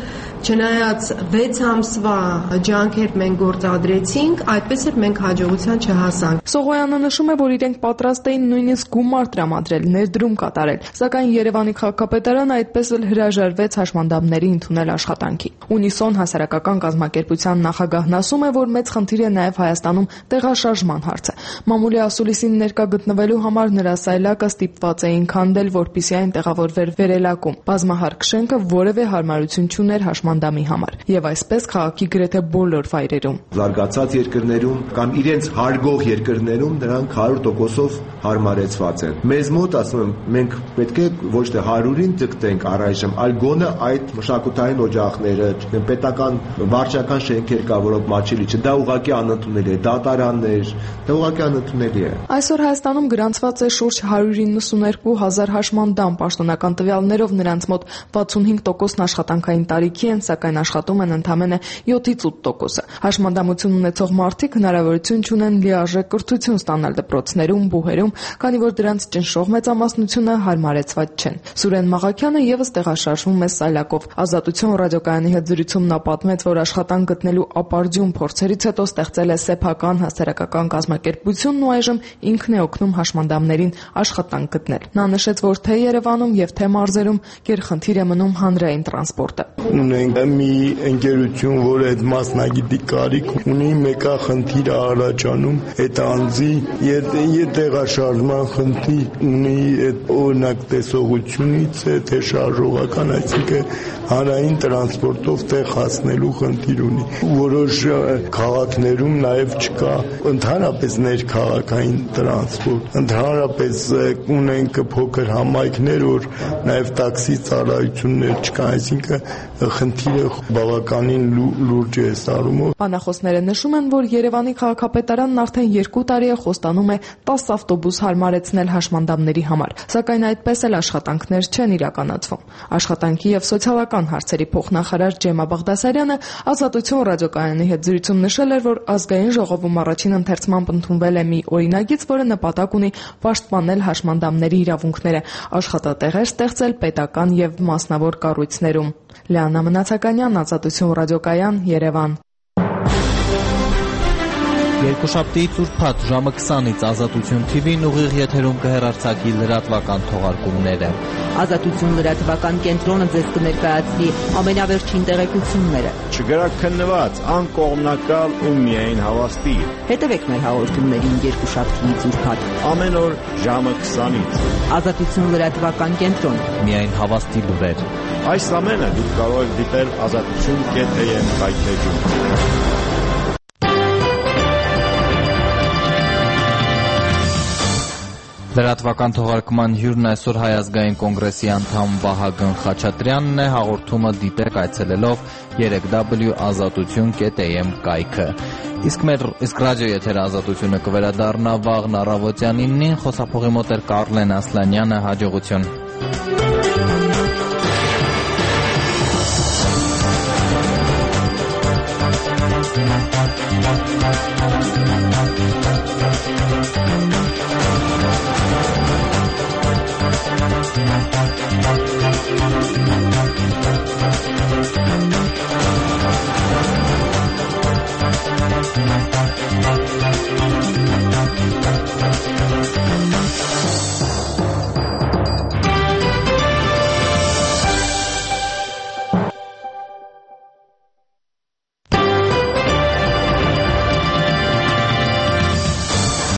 Չնայած 6 ամսվա ջանքեր մենք գործադրեցինք, այդպես էլ մենք հաջողության չհասանք։ Սողոյանը նշում է, որ իրենք պատրաստ էին նույնիսկ գումար տրամադրել, ներդրում կատարել, սակայն Երևանի քաղաքապետարանը այդպես էլ հրաժարվեց հաշմանդամների ընդունել աշխատանքի։ Ունիսոն հասարակական կազմակերպության նախագահն ասում է, որ մեծ խնդիր է նաև Հայաստանում տեղաշարժման հարցը։ Մամուլի ասուլիսին ներկա գտնվելու համար նրա սայլակը ստիպված էին քանդել, որպեսզի այն տեղավորվեր վերելակում։ Բազմահարկ շենքը որևէ հարմարություն չուներ հաշմանդամի համար, եւ այսպես քաղաքի գրեթե բոլոր վայրերում։ Զարգացած երկրներում կամ իրենց հարգող երկրներում դրանք 100%-ով հարմարեցված են։ Մեզ մոտ, ասում եմ, մենք պետք է ոչ թե 100-ին ձգտենք առայժմ, այլ գոնե այդ մշակութային օջախները, պետական վարչական շենքեր կա, որոնք մաչելի չէ, դա ուղղակի անընդունելի է, դատարաններ, դա ուղղակի անընդունելի է։ Այսօր Հայաստանում գրանցված է շուրջ 192,000 հաշմանդամ, պաշտոնական տվյալներով նրանց մոտ 65%-ն աշխատանքային տարիքի են, սակայն աշխատում են ընդամենը 7-ից 8%-ը։ Հաշմանդամություն ունեցող մարդիկ հնարավորություն չունեն լիարժեք կրթություն ստանալ դպրոցներում, բուհերում, քանի որ դրանց ճնշող մեծամասնությունը հարմարեցված չեն։ Սուրեն Մաղաքյանը եւս տեղաշարժվում է սայլակով։ Ազատություն ռադիոկայանի հետ զրույցում նա պատմեց, որ աշխատանք գտնելու ապարդյուն փորձերից հետո ստեղծել է սեփական հասարակական կազմակերպությունն ու այժմ ինքն է օգնում հաշմանդամներին աշխատանք գտնել։ Նա նշեց, որ թե Երևանում եւ թե մարզերում գերխնդիր է մնում հանրային տրանսպորտը։ Ունենք մի ընկերություն, որը այդ մասնագետի կարիք ունի, մեկը խնդիր առաջանում, այդ անձի տեղաշարժման խնդիր ունի, այդ օրինակ տեսողությունից է, թե շարժողական, այսինքն հանրային տրանսպորտով տեղ հասնելու խնդիր ունի։ Որոշ քաղաքներում նաև չկա ընդհանրապես ներքաղաքային տրանսպորտ։ Ընդհանրապես ունենք փոքր համայնքներ, որ նաև տաքսի ծառայություններ չկա, այսինքն խնդիրը բավականին լուրջ է սարումով։ Բանախոսները նշում են, որ Երևանի քաղաքապետարանն արդեն 2 տարի է խոստանում է 10 ավտոբուս հարմարեցնել հաշմանդամների համար, սակայն այդպես էլ աշխատանքներ չեն իրականացվում։ Աշխատանքի եւ սոցիալական հարցերի փոխնախարար Ջեմա Բաղդասարյանը Ազատություն ռադիոկայանի հետ զրույցում նշել էր, որ ազգային ժողովում առաջին ընթերցմամբ ընդունվել է մի օրինագիծ, որը նպատակ ունի պաշտպանել հաշմանդամների իրավունքները, աշխատատեղեր ստեղծել պետական եւ մասնավոր կառույցներում։ Լիանա Մնացականյան, Ազատություն ռադիոկայան, Երևան։ Երկուշաբթի ծուրփաթ ժամը 20-ից Ազատություն TV-ն ուղիղ եթերում կհեռարձակի լրատվական թողարկումները։ Ազատություն լրատվական կենտրոնը ձեզ կներկայացնի ամենավերջին տեղեկությունները։ Չգրաքննված, անկողմնակալ ու միայն հավաստի։ Հետևեք մեր հաղորդումներին երկուշաբթի ծուրփաթ ամեն օր ժամը 20-ից։ Ազատություն լրատվական կենտրոն։ Միայն հավաստի լուրեր։ Այս ամենը դուք կարող եք դիտել azatutun.am կայքեջում։ Լրատվական թողարկման հյուրն այսօր Հայ ազգային կոնգրեսի անդամ Վահագն Խաչատրյանն է, հաղորդումը դիտեք այցելելով 3w.azatutun.am կայքը։ Իսկ ռադիո եթերը Ազատությունը կվերադառնա վաղն առավոտյան 9-ին, խոսափողի մոտ էր Կարլեն Ասլանյանը, հաջողություն։